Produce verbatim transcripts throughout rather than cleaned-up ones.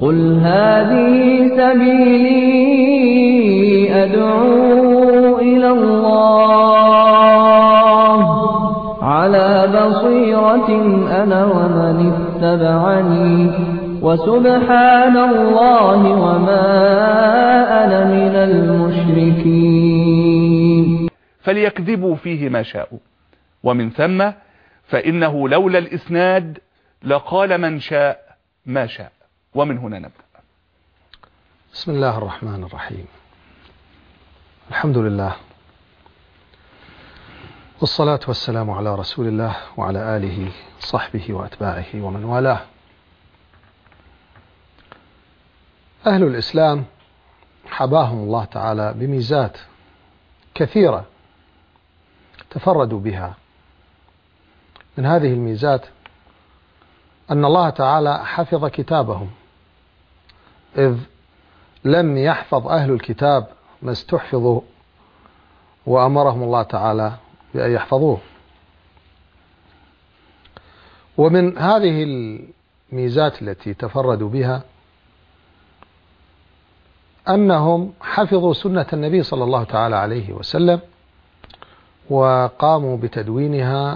قل هذه سبيلي أدعو إلى الله على بصيرة أنا ومن اتبعني وسبحان الله وما أنا من المشركين. فليكذبوا فيه ما شاءوا، ومن ثم فإنه لولا الإسناد لقال من شاء ما شاء. ومن هنا نبدأ. بسم الله الرحمن الرحيم. الحمد لله والصلاة والسلام على رسول الله وعلى آله صحبه وأتباعه ومن والاه. أهل الإسلام حباهم الله تعالى بميزات كثيرة تفردوا بها. من هذه الميزات أن الله تعالى حفظ كتابهم، إذ لم يحفظ أهل الكتاب ما استحفظوا وأمرهم الله تعالى بأن يحفظوه. ومن هذه الميزات التي تفردوا بها أنهم حفظوا سنة النبي صلى الله تعالى عليه وسلم وقاموا بتدوينها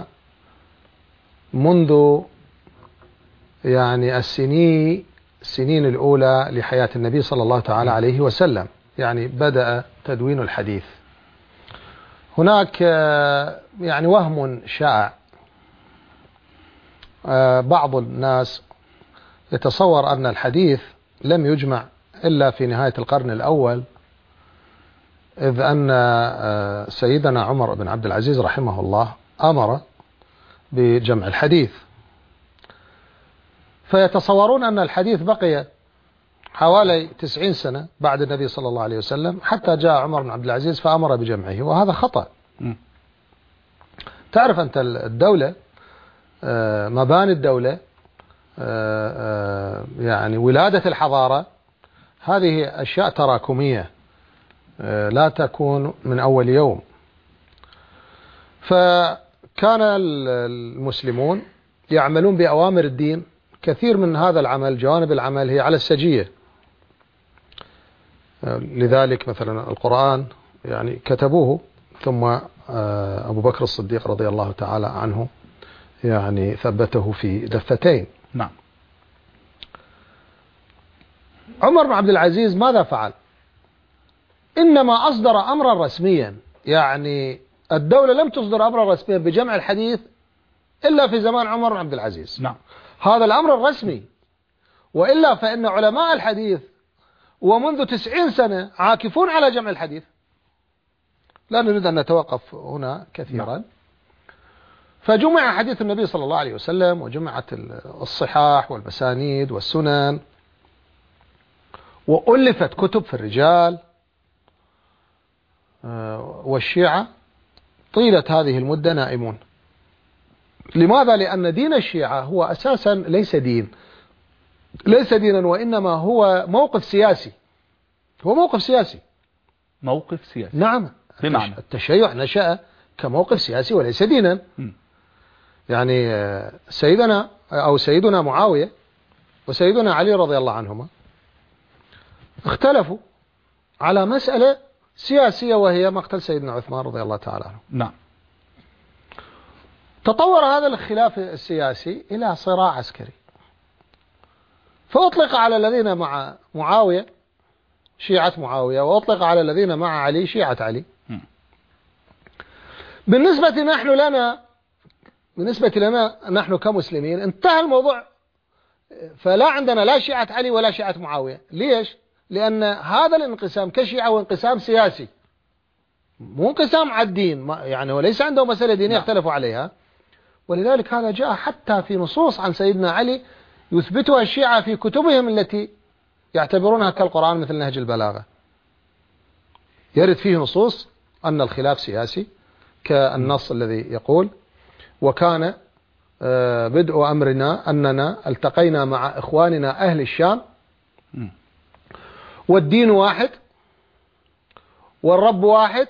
منذ يعني السنين السنين الأولى لحياة النبي صلى الله تعالى عليه وسلم، يعني بدأ تدوين الحديث. هناك يعني وهم شائع، بعض الناس يتصور أن الحديث لم يجمع إلا في نهاية القرن الأول، إذ أن سيدنا عمر بن عبد العزيز رحمه الله أمر بجمع الحديث، فيتصورون أن الحديث بقي حوالي تسعين سنة بعد النبي صلى الله عليه وسلم حتى جاء عمر بن عبد العزيز فأمر بجمعه، وهذا خطأ. م. تعرف أنت الدولة، مباني الدولة، يعني ولادة الحضارة، هذه أشياء تراكمية لا تكون من أول يوم. فكان المسلمون يعملون بأوامر الدين. كثير من هذا العمل، جوانب العمل هي على السجية. لذلك مثلا القرآن يعني كتبوه، ثم أبو بكر الصديق رضي الله تعالى عنه يعني ثبته في دفتين. نعم. عمر بن عبد العزيز ماذا فعل؟ إنما أصدر أمرا رسميا، يعني الدولة لم تصدر أمرا رسميا بجمع الحديث إلا في زمان عمر بن عبد العزيز. نعم. هذا الأمر الرسمي، وإلا فإن علماء الحديث ومنذ تسعين سنة عاكفون على جمع الحديث. لا نريد أن نتوقف هنا كثيرا. نعم. فجمع حديث النبي صلى الله عليه وسلم، وجمعت الصحاح والمسانيد والسنن، وألفت كتب في الرجال والشيعة طيلة هذه المدة نائمون. لماذا؟ لأن دين الشيعة هو أساسا ليس دين، ليس دينا، وإنما هو موقف سياسي. هو موقف سياسي. موقف سياسي. نعم. بمعنى التشيع نشأ كموقف سياسي وليس دينا. م. يعني سيدنا أو سيدنا معاوية وسيدنا علي رضي الله عنهما اختلفوا على مسألة سياسية، وهي مقتل سيدنا عثمان رضي الله تعالى عنه. نعم. تطور هذا الخلاف السياسي إلى صراع عسكري، فأطلق على الذين مع معاوية شيعة معاوية، وأطلق على الذين مع علي شيعة علي. م. بالنسبة نحن لنا بالنسبة لنا نحن كمسلمين انتهى الموضوع، فلا عندنا لا شيعة علي ولا شيعة معاوية. ليش؟ لأن هذا الانقسام كشيعة وانقسام سياسي، مو انقسام على الدين، يعني وليس عنده مسألة دينية اختلفوا عليها. ولذلك هذا جاء حتى في نصوص عن سيدنا علي يثبتها الشيعة في كتبهم التي يعتبرونها كالقرآن، مثل نهج البلاغة، يرد فيه نصوص أن الخلاف سياسي، كالنص الذي يقول: وكان بدء أمرنا أننا التقينا مع إخواننا أهل الشام والدين واحد والرب واحد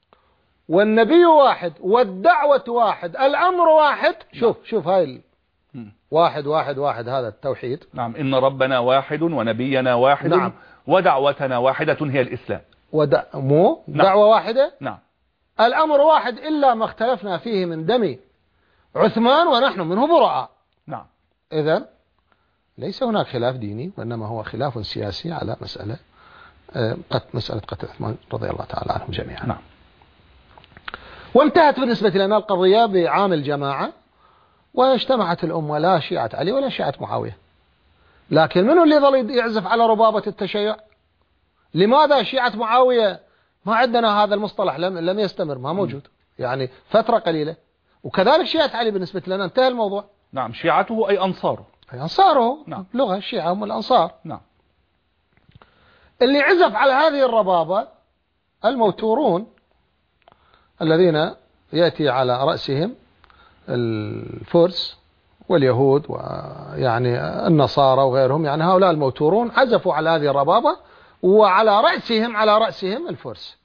والنبي واحد والدعوة واحد الأمر واحد. شوف شوف هاي واحد واحد واحد، هذا التوحيد. نعم، إن ربنا واحد ونبينا واحد. نعم. ودعوتنا واحدة هي الإسلام. ودع... مو نعم. دعوة واحدة. نعم. الأمر واحد إلا ما اختلفنا فيه من دم عثمان ونحن منه براء. نعم. إذن ليس هناك خلاف ديني، وإنما هو خلاف سياسي على مسألة قد مسألة قتل عثمان رضي الله تعالى عنهم جميعا. نعم. وانتهت بالنسبة لنا القضية بعام الجماعة، واجتمعت الأمة، لا شيعة علي ولا شيعة معاوية. لكن منو اللي ظل يعزف على ربابة التشيع؟ لماذا شيعة معاوية ما عندنا هذا المصطلح، لم لم يستمر، ما موجود، يعني فترة قليلة. وكذلك شيعة علي بالنسبة لنا انتهى الموضوع. نعم. شيعته أي أنصاره. أي أنصاره. نعم. لغة الشيعة هم الأنصار. نعم. اللي عزف على هذه الربابة الموتورون الذين يأتي على رأسهم الفرس واليهود ويعني النصارى وغيرهم، يعني هؤلاء الموتورون عزفوا على هذه الربابة، وعلى رأسهم على رأسهم الفرس.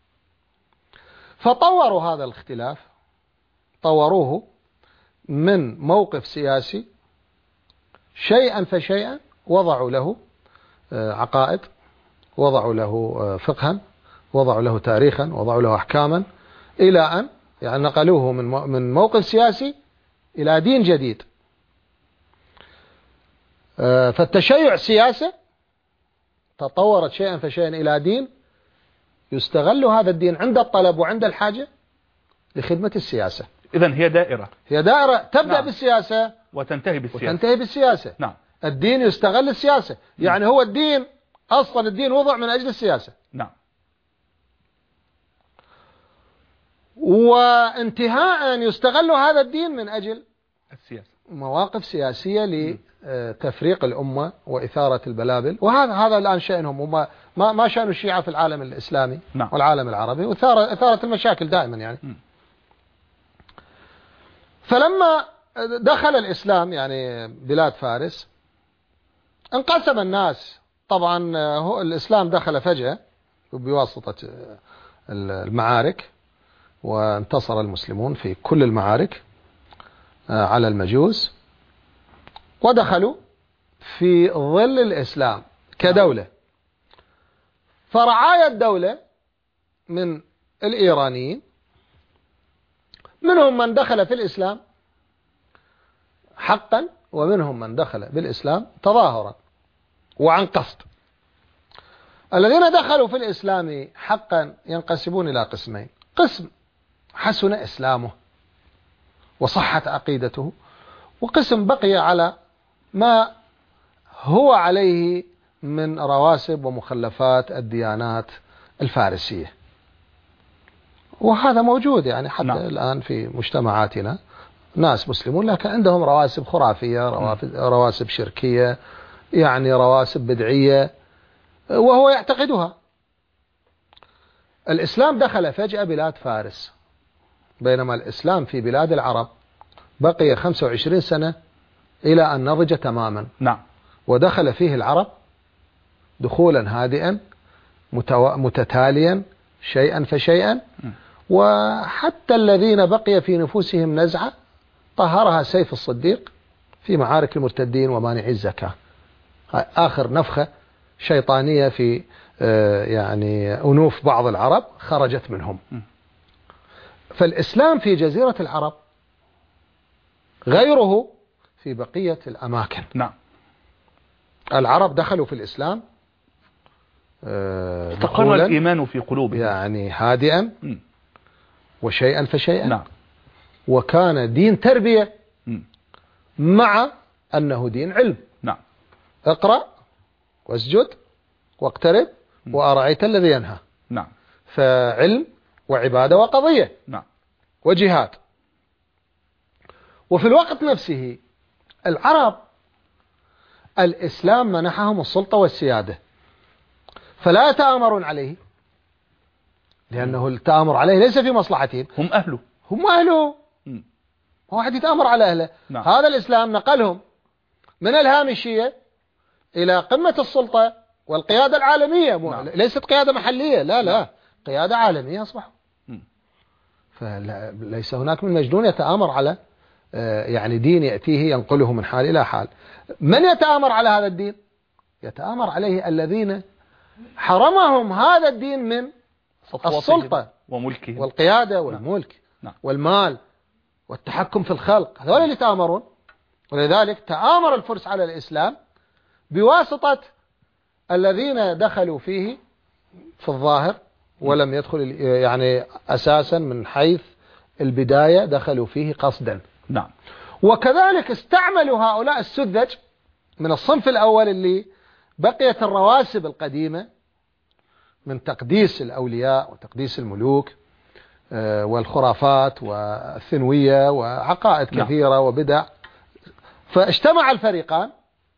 فطوروا هذا الاختلاف، طوروه من موقف سياسي شيئا فشيئا، وضعوا له عقائد، وضعوا له فقها، وضعوا له تاريخا، وضعوا له أحكاما، إلى أن يعني نقلوه من من موقف سياسي إلى دين جديد. فالتشيع سياسة تطورت شيئا فشيئا إلى دين، يستغل هذا الدين عند الطلب وعند الحاجة لخدمة السياسة. إذن هي دائرة، هي دائرة تبدأ نعم. بالسياسة وتنتهي بالسياسة. وتنتهي بالسياسة. نعم. الدين يستغل السياسة، يعني هو الدين أصلا الدين وضع من أجل السياسة. نعم. وانتهاء يستغل هذا الدين من أجل السياسة، مواقف سياسية لتفريق الأمة وإثارة البلابل. وهذا هذا الآن شأنهم، وما ما ما شأن الشيعة في العالم الإسلامي. نعم. والعالم العربي، وإثارة إثارة المشاكل دائما يعني. م. فلما دخل الإسلام يعني بلاد فارس، انقسم الناس. طبعا هو الإسلام دخل فجأة بواسطة المعارك، وانتصر المسلمون في كل المعارك على المجوس، ودخلوا في ظل الإسلام كدولة. فرعايا الدولة من الإيرانيين، منهم من دخل في الإسلام حقا، ومنهم من دخل بالإسلام تظاهرا وعن قصد. الذين دخلوا في الإسلام حقا ينقسمون إلى قسمين: قسم حسن إسلامه وصحت عقيدته، وقسم بقي على ما هو عليه من رواسب ومخلفات الديانات الفارسية. وهذا موجود يعني حتى نعم. الآن في مجتمعاتنا ناس مسلمون لكن عندهم رواسب خرافية، رواسب شركية، يعني رواسب بدعية، وهو يعتقدها. الإسلام دخل فجأة بلاد فارس، بينما الإسلام في بلاد العرب بقي خمسة وعشرين سنة إلى أن نضج تماما. نعم. ودخل فيه العرب دخولا هادئا متو... متتاليا شيئا فشيئا. م. وحتى الذين بقي في نفوسهم نزعة طهرها سيف الصديق في معارك المرتدين ومانعي الزكاة. آخر نفخة شيطانية في يعني أنوف بعض العرب خرجت منهم. م. فالإسلام في جزيرة العرب غيره في بقية الأماكن. نعم. العرب دخلوا في الإسلام استقر الإيمان في قلوبهم، يعني هادئا م. وشيئا فشيئا. نعم. وكان دين تربية م. مع أنه دين علم. نعم. اقرأ واسجد واقترب م. وأرأيت الذي ينهى. نعم. فعلم وعبادة وقضية. نعم. وجهاد. وفي الوقت نفسه العرب الإسلام منحهم السلطة والسيادة، فلا يتآمرون عليه، لأنه التآمر عليه ليس في مصلحتهم. هم أهله هم أهله م. واحد يتآمر على أهله. نعم. هذا الإسلام نقلهم من الهامشية إلى قمة السلطة والقيادة العالمية. نعم. ليست قيادة محلية، لا لا. نعم. قيادة عالمية أصبحوا. فليس هناك من مجنون يتآمر على يعني دين يأتيه ينقله من حال إلى حال. من يتآمر على هذا الدين؟ يتآمر عليه الذين حرمهم هذا الدين من السلطة وملكه والقيادة والملك نعم. والمال والتحكم في الخلق، هذول اللي يتآمرون. ولذلك تآمر الفرس على الإسلام بواسطة الذين دخلوا فيه في الظاهر ولم يدخل يعني أساسا من حيث البداية دخلوا فيه قصدا. نعم. وكذلك استعملوا هؤلاء السذج من الصنف الأول اللي بقيت الرواسب القديمة من تقديس الأولياء وتقديس الملوك والخرافات والثنوية وعقائد كثيرة نعم. وبدع. فاجتمع الفريقان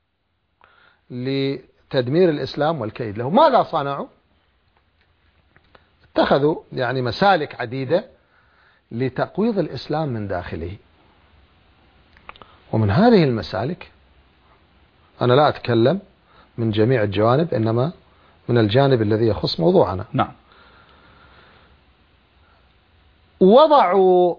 لتدمير الإسلام والكيد له. ماذا صنعوا؟ اتخذوا يعني مسالك عديدة لتقويض الإسلام من داخله. ومن هذه المسالك أنا لا أتكلم من جميع الجوانب، إنما من الجانب الذي يخص موضوعنا. نعم. وضعوا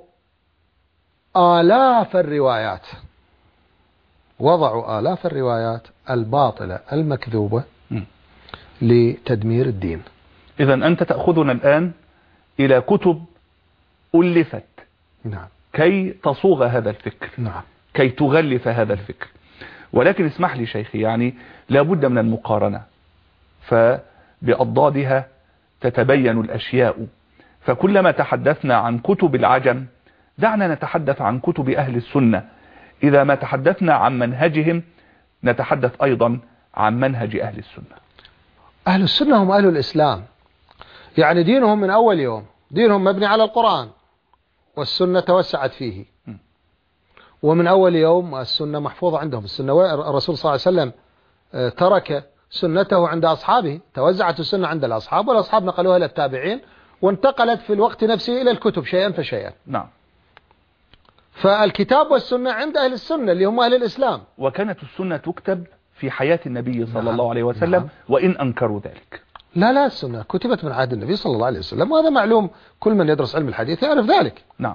آلاف الروايات وضعوا آلاف الروايات الباطلة المكذوبة م. لتدمير الدين. إذن أنت تأخذنا الآن إلى كتب ألفت نعم. كي تصوغ هذا الفكر نعم. كي تغلف هذا الفكر. ولكن اسمح لي شيخي، يعني لابد من المقارنة، فبأضدادها تتبين الأشياء. فكلما تحدثنا عن كتب العجم دعنا نتحدث عن كتب أهل السنة. إذا ما تحدثنا عن منهجهم نتحدث أيضا عن منهج أهل السنة. أهل السنة هم أهل الإسلام، يعني دينهم من أول يوم دينهم مبني على القرآن والسنة توسعت فيه، ومن أول يوم السنة محفوظة عندهم. السنة الرسول صلى الله عليه وسلم ترك سنته عند أصحابه، توزعت السنة عند الأصحاب والأصحاب نقلوها إلى التابعين، وانتقلت في الوقت نفسه إلى الكتب شيئا فشيئا. نعم. فالكتاب والسنة عند أهل السنة اللي هم أهل الإسلام. وكانت السنة تكتب في حياة النبي صلى نعم. الله عليه وسلم. نعم. وإن أنكروا ذلك. لا لا السنة كتبت من عهد النبي صلى الله عليه وسلم، وهذا معلوم، كل من يدرس علم الحديث يعرف ذلك. نعم.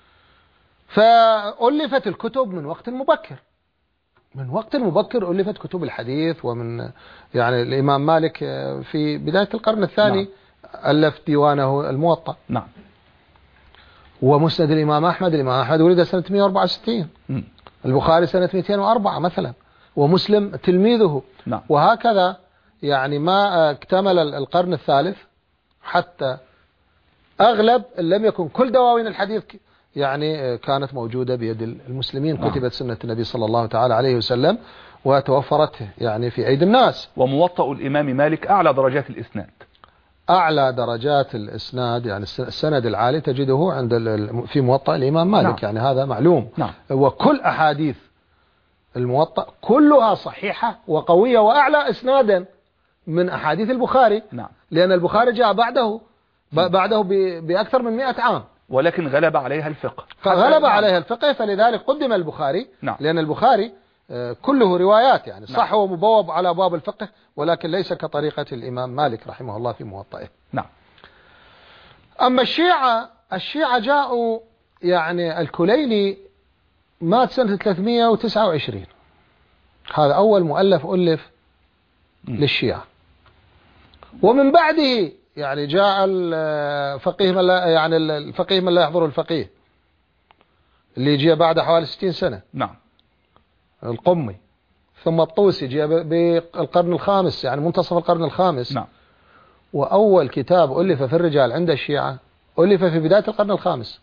فألفت الكتب من وقت مبكر، من وقت مبكر ألفت كتب الحديث. ومن يعني الإمام مالك في بداية القرن الثاني نعم. ألف ديوانه الموطأ. نعم. ومسند الإمام أحمد، الإمام أحمد ولد سنة مئة وأربعة وستين، م. البخاري سنة مئتين وأربعة مثلا، ومسلم تلميذه. نعم. وهكذا يعني ما اكتمل القرن الثالث حتى أغلب إن لم يكن كل دواوين الحديث يعني كانت موجودة بيد المسلمين. نعم. كتبت سنة النبي صلى الله تعالى عليه وسلم وتوفرت يعني في أيدي الناس. وموطأ الإمام مالك أعلى درجات الإسناد. أعلى درجات الإسناد يعني السند العالي تجده عند في موطأ الإمام مالك. نعم. يعني هذا معلوم. نعم. وكل أحاديث الموطأ كلها صحيحة وقوية وأعلى إسنادا من أحاديث البخاري. نعم. لأن البخاري جاء بعده بعده بأكثر من مئة عام، ولكن غلب عليها الفقه. غلب عليها الفقه، فلذلك قدم البخاري. نعم. لأن البخاري كله روايات يعني صح. نعم. هو مبوب على أبواب الفقه، ولكن ليس كطريقة الإمام مالك رحمه الله في موطئه. نعم. أما الشيعة الشيعة جاءوا يعني الكليني مات سنة ثلاثمئة وتسعة وعشرين، هذا أول مؤلف ألف م. للشيعة. ومن بعده يعني جاء الفقيه من لا يعني الفقيه من لا يحضر الفقيه اللي جاء بعد حوالي ستين سنة. نعم. القمي، ثم الطوسي جاء بالقرن الخامس يعني منتصف القرن الخامس. نعم. وأول كتاب ألف في الرجال عند الشيعة ألف في بداية القرن الخامس،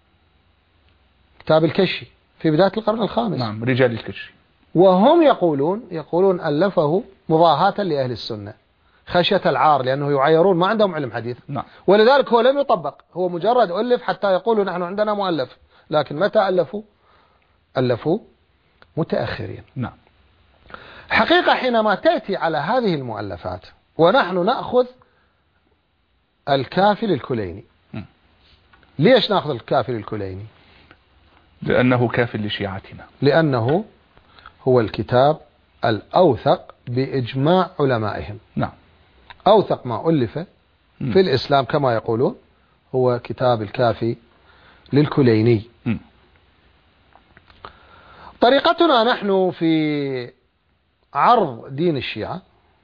كتاب الكشي في بداية القرن الخامس. نعم. رجال الكشي. وهم يقولون يقولون ألفه مضاهاة لأهل السنة خشية العار، لأنه يعايرون ما عندهم علم حديث. نعم. ولذلك هو لم يطبق، هو مجرد ألف حتى يقولوا نحن عندنا مؤلف، لكن متى ألفوا؟ ألفوا متأخرين. نعم. حقيقة حينما تأتي على هذه المؤلفات ونحن نأخذ الكافي للكليني. م. ليش نأخذ الكافي للكليني؟ لأنه كافي لشيعتنا، لأنه هو الكتاب الأوثق بإجماع علمائهم. نعم. أوثق ما ألف م. في الإسلام كما يقولون هو كتاب الكافي للكليني. م. طريقتنا نحن في عرض دين الشيعة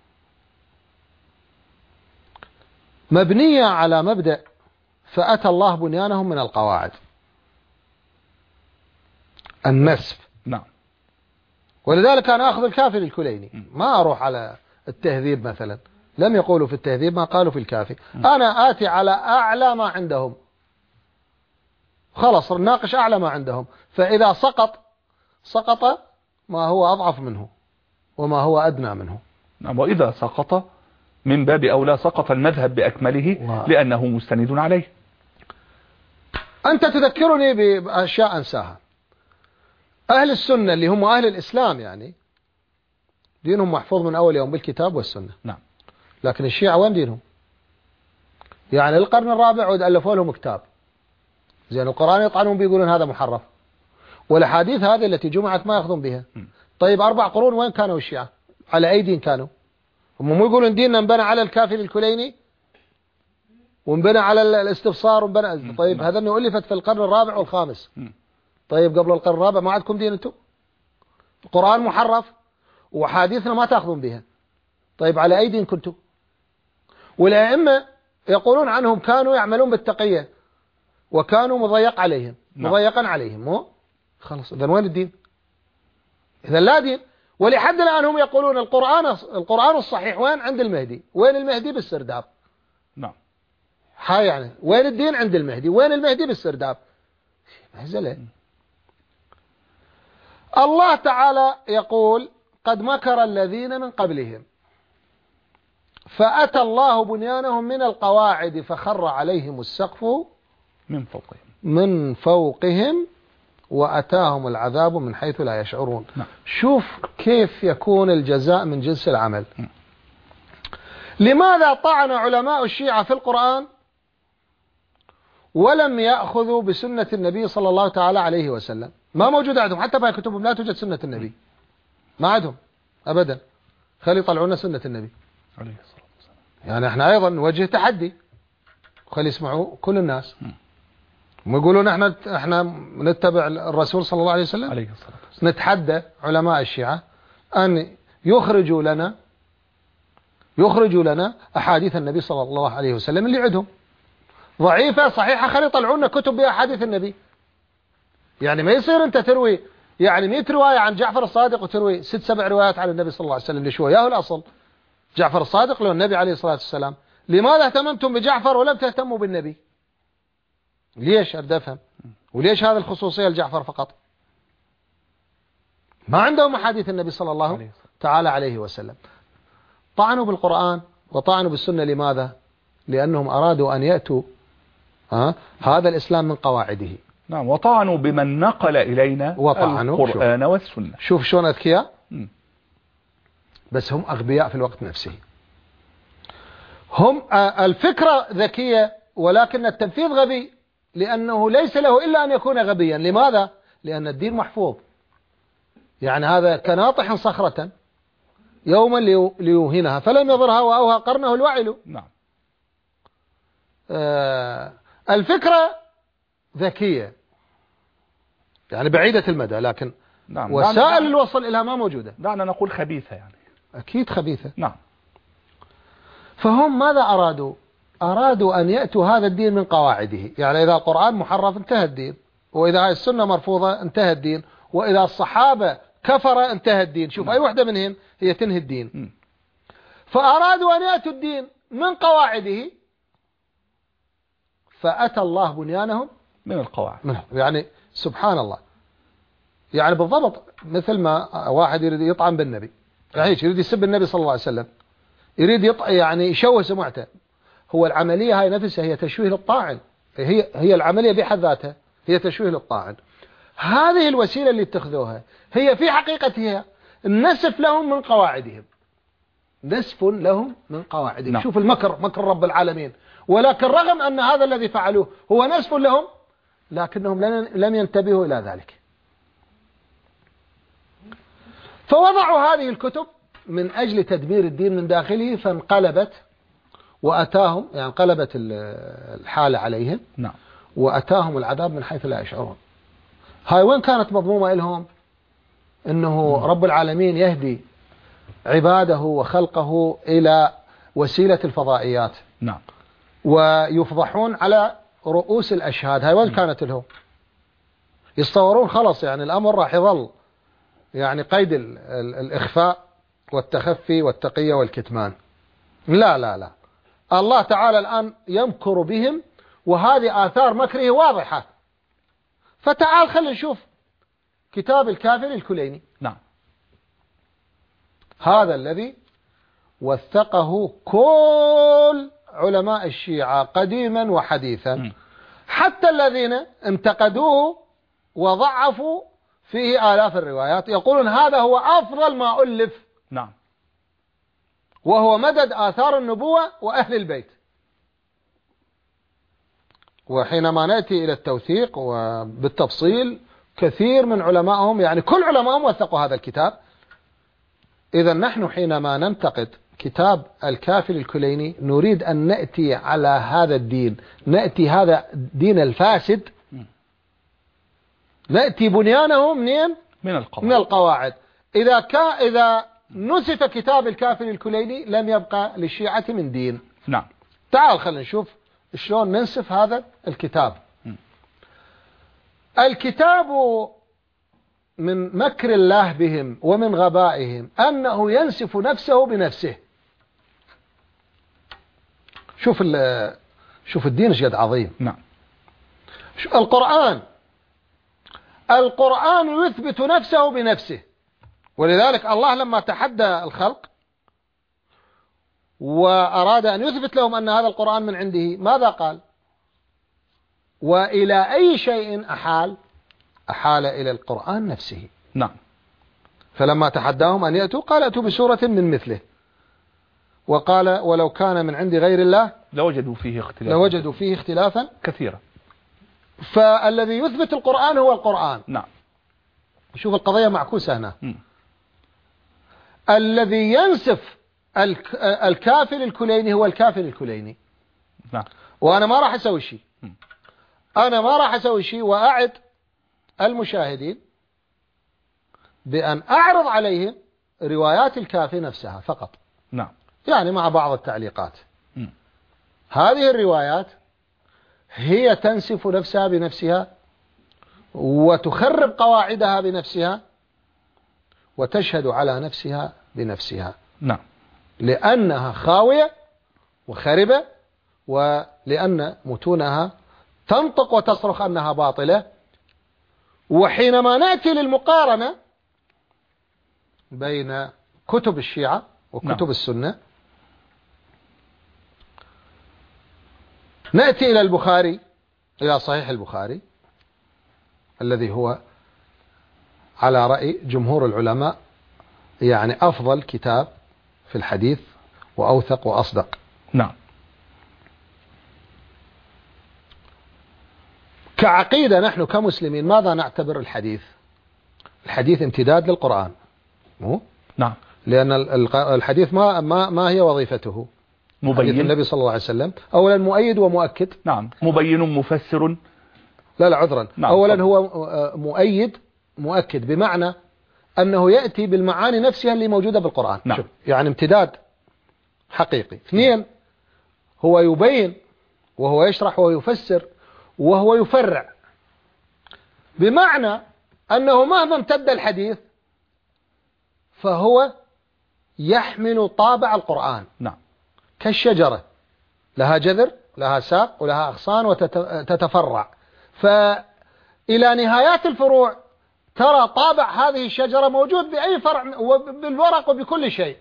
مبنية على مبدأ فأتى الله بنيانهم من القواعد، النسف. نعم. ولذلك أنا أخذ الكافي للكليني، ما أروح على التهذيب مثلا، لم يقولوا في التهذيب ما قالوا في الكافي. أنا آتي على أعلى ما عندهم، خلاص نناقش أعلى ما عندهم، فإذا سقط سقط ما هو أضعف منه وما هو أدنى منه. نعم. وإذا سقط من باب أولى سقط المذهب بأكمله و... لأنه مستند عليه. أنت تذكرني بأشياء أنساها. أهل السنة اللي هم أهل الإسلام يعني دينهم محفوظ من أول يوم بالكتاب والسنة. نعم. لكن الشيعة وين دينهم؟ يعني القرن الرابع وألفوا لهم كتاب زين، القرآن يطعنون بيقولون هذا محرف، والأحاديث هذه التي جمعت ما يأخذون بها. طيب أربع قرون وين كانوا الشيعة؟ على أي دين كانوا؟ هم مو يقولون ديننا انبنى على الكافي الكليني وانبنى على الاستبصار وانبنى. طيب هذا اللي ألفت في القرن الرابع والخامس. طيب قبل القرن الرابع ما عندكم دين انتم؟ القرآن محرف وحديثنا ما تأخذون بها. طيب على أي دين كنتم؟ والأئمة يقولون عنهم كانوا يعملون بالتقية وكانوا مضيق عليهم مضيقا عليهم. مو خلص إذن وين الدين؟ إذن لا دين. ولحد الآن هم يقولون القرآن القرآن الصحيح وين؟ عند المهدي. وين المهدي؟ بالسرداب. نعم. هاي يعني وين الدين؟ عند المهدي. وين المهدي؟ بالسرداب. مهزلة. الله تعالى يقول قد مكر الذين من قبلهم فأتى الله بنيانهم من القواعد فخر عليهم السقف من فوقهم من فوقهم وأتاهم العذاب من حيث لا يشعرون. نعم. شوف كيف يكون الجزاء من جنس العمل. م. لماذا طعن علماء الشيعة في القرآن ولم يأخذوا بسنة النبي صلى الله تعالى عليه وسلم؟ ما موجود عندهم، حتى في كتبهم لا توجد سنة النبي، ما عندهم أبدا. خلي يطلعونا سنة النبي عليه الصلاة والسلام. يعني احنا أيضا نوجه تحدي، خلي يسمعوا كل الناس ويقولون احنا احنا نتبع الرسول صلى الله عليه وسلم. عليه الصلاة والسلام. نتحدى علماء الشيعة أن يخرجوا لنا يخرجوا لنا أحاديث النبي صلى الله عليه وسلم اللي عندهم ضعيفة صحيحة، خلي يطلعونا كتب بأحاديث النبي. يعني ما يصير أنت تروي يعني مئة رواية عن جعفر الصادق وتروي ست سبع روايات عن النبي صلى الله عليه وسلم. ليش؟ هو ياهو الأصل جعفر الصادق لو النبي عليه الصلاة والسلام. لماذا اهتممتم بجعفر ولم تهتموا بالنبي؟ ليش؟ أريد أفهم. وليش هذا الخصوصية لجعفر فقط؟ ما عندهم أحاديث النبي صلى الله تعالى عليه وسلم. طعنوا بالقرآن وطعنوا بالسنة. لماذا؟ لأنهم أرادوا أن يأتوا ها هذا الإسلام من قواعده. نعم. وطعنوا بمن نقل إلينا القرآن شوف. والسنة. شوف شلون أذكياء. بس هم أغبياء في الوقت نفسه. هم الفكرة ذكية ولكن التنفيذ غبي، لأنه ليس له إلا أن يكون غبيا. لماذا؟ لأن الدين محفوظ. يعني هذا كناطح صخرة يوما ليوهنها فلم يضرها وأوهى قرنه الوعل. نعم. آه الفكرة ذكية يعني بعيدة المدى، لكن نعم. وسائل الوصل إليها ما موجودة. دعنا نقول خبيثة يعني. أكيد خبيثة. نعم. فهم ماذا أرادوا؟ أرادوا أن يأتوا هذا الدين من قواعده. يعني إذا القرآن محرف انتهى الدين، وإذا السنة مرفوضة انتهى الدين، وإذا الصحابة كفر انتهى الدين. شوف أي واحدة منهم هي تنهي الدين. م. فأرادوا أن يأتوا الدين من قواعده فأتى الله بنيانهم من القواعد. يعني سبحان الله. يعني بالضبط مثل ما واحد يريد يطعن بالنبي، يعني يريد يسب النبي صلى الله عليه وسلم، يريد يطع يعني يشوه سمعته. هو العملية هاي نفسها هي تشويه للطاعن، هي هي العملية بحد ذاتها هي تشويه للطاعن. هذه الوسيلة اللي اتخذوها هي في حقيقتها النسف لهم من قواعدهم، نسف لهم من قواعدهم. نعم. شوف المكر، مكر رب العالمين. ولكن رغم أن هذا الذي فعلوه هو نسف لهم، لكنهم لم ينتبهوا إلى ذلك. فوضعوا هذه الكتب من أجل تدمير الدين من داخله، فانقلبت وأتاهم يعني انقلبت الحالة عليهم. نعم. وأتاهم العذاب من حيث لا يشعرون. هاي وين كانت مضمومة لهم؟ أنه رب العالمين يهدي عباده وخلقه إلى وسيلة الفضائيات. نعم. ويفضحون على رؤوس الأشهاد. هاي وين كانت لهم؟ يتصورون خلص يعني الأمر راح يظل يعني قيد ال ال الإخفاء والتخفي والتقية والكتمان. لا لا لا، الله تعالى الآن يمكر بهم، وهذه آثار مكره واضحة. فتعال خلينا نشوف كتاب الكافي للكليني. نعم. هذا الذي وثقه كل علماء الشيعة قديما وحديثا، م. حتى الذين انتقدوه وضعفوا فيه آلاف الروايات يقولون هذا هو أفضل ما ألف. نعم. وهو مدد آثار النبوة وأهل البيت. وحينما نأتي إلى التوثيق وبالتفصيل كثير من علمائهم يعني كل علمائهم وثقوا هذا الكتاب. إذا نحن حينما ننتقد كتاب الكافي للكليني نريد أن نأتي على هذا الدين، نأتي هذا الدين الفاسد، نأتي بنيانه منين؟ من القواعد. من القواعد. إذا كا إذا نسف كتاب الكافي للكليني لم يبقى للشيعة من دين. نعم. تعال خلينا نشوف شلون ننسف هذا الكتاب. م. الكتاب من مكر الله بهم ومن غبائهم أنه ينسف نفسه بنفسه. شوف شوف الدين ايش قد عظيم. نعم. القرآن القرآن يثبت نفسه بنفسه، ولذلك الله لما تحدى الخلق وأراد أن يثبت لهم أن هذا القرآن من عنده ماذا قال؟ وإلى أي شيء أحال؟ أحال إلى القرآن نفسه. نعم. فلما تحداهم أن يأتوا قال أتوا بسورة من مثله، وقال ولو كان من عند غير الله لوجدوا فيه اختلافا لوجدوا فيه اختلافا كثيرا. فالذي يثبت القرآن هو القرآن. نعم. شوف القضية معكوسة هنا. م. الذي ينسف الكافي للكليني هو الكافي للكليني. نعم. وأنا ما راح أسوي شيء، أنا ما راح أسوي شيء وأعد المشاهدين بأن أعرض عليهم روايات الكافي نفسها فقط. نعم. يعني مع بعض التعليقات. م. هذه الروايات هي تنسف نفسها بنفسها وتخرب قواعدها بنفسها وتشهد على نفسها بنفسها. نعم. لأنها خاوية وخربة، ولأن متونها تنطق وتصرخ أنها باطلة. وحينما نأتي للمقارنة بين كتب الشيعة وكتب نعم. السنة، نأتي إلى البخاري، إلى صحيح البخاري الذي هو على رأي جمهور العلماء يعني أفضل كتاب في الحديث وأوثق وأصدق. نعم. كعقيدة نحن كمسلمين ماذا نعتبر الحديث؟ الحديث امتداد للقرآن. مو؟ نعم. لأن الحديث ما ما ما هي وظيفته؟ مبين. النبي صلى الله عليه وسلم أولا مؤيد ومؤكد. نعم. مبين مفسر. لا لا عذرا. نعم. أولا هو مؤيد مؤكد بمعنى أنه يأتي بالمعاني نفسها اللي موجودة بالقرآن. نعم. شوف يعني امتداد حقيقي. اثنين هو يبين وهو يشرح وهو يفسر وهو يفرع، بمعنى أنه مهما امتد الحديث فهو يحمل طابع القرآن. نعم. كالشجرة لها جذر لها ساق ولها أغصان وتتفرع، فإلى نهايات الفروع ترى طابع هذه الشجرة موجود بأي فرع وبالورق وبكل شيء.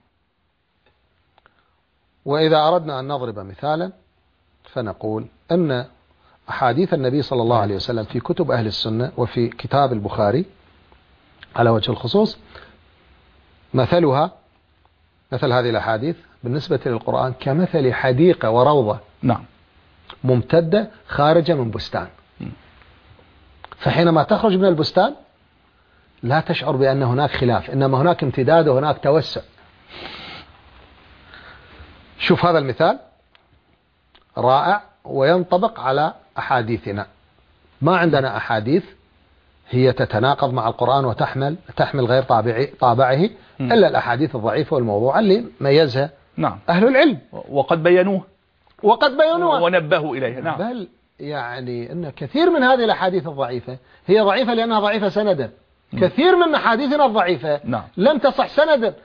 وإذا أردنا أن نضرب مثالا فنقول أن أحاديث النبي صلى الله عليه وسلم في كتب أهل السنة وفي كتاب البخاري على وجه الخصوص مثلها مثل هذه الأحاديث بالنسبة للقرآن كمثل حديقة وروضة. نعم. ممتدة خارجة من بستان. فحينما تخرج من البستان لا تشعر بأن هناك خلاف، إنما هناك امتداد وهناك توسع. شوف هذا المثال رائع وينطبق على أحاديثنا. ما عندنا أحاديث هي تتناقض مع القرآن وتحمل تحمل غير طابعه, طابعه إلا الأحاديث الضعيفة والموضوعة اللي ميزها نعم أهل العلم وقد بينوه وقد بينوه ونبهوا إليها. نعم. بل يعني أن كثير من هذه الأحاديث الضعيفة هي ضعيفة لأنها ضعيفة سندا. كثير من أحاديثنا الضعيفة نعم. لم تصح سندا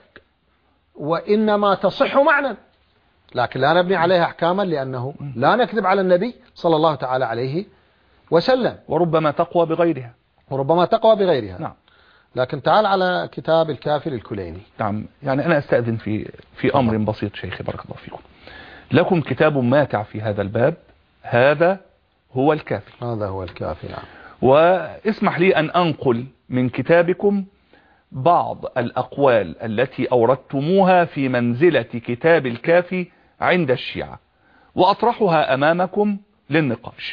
وإنما تصح معنى، لكن لا نبني عليها أحكاما لأنه لا نكذب على النبي صلى الله تعالى عليه وسلم، وربما تقوى بغيرها وربما تقوى بغيرها. نعم. لكن تعال على كتاب الكافي للكليني. نعم. يعني أنا أستأذن في في أمر بسيط شيخي بارك الله فيكم. لكم كتاب ماتع في هذا الباب، هذا هو الكافي. هذا هو الكافي. نعم. واسمح لي أن أنقل من كتابكم بعض الأقوال التي أوردتموها في منزلة كتاب الكافي عند الشيعة وأطرحها أمامكم للنقاش.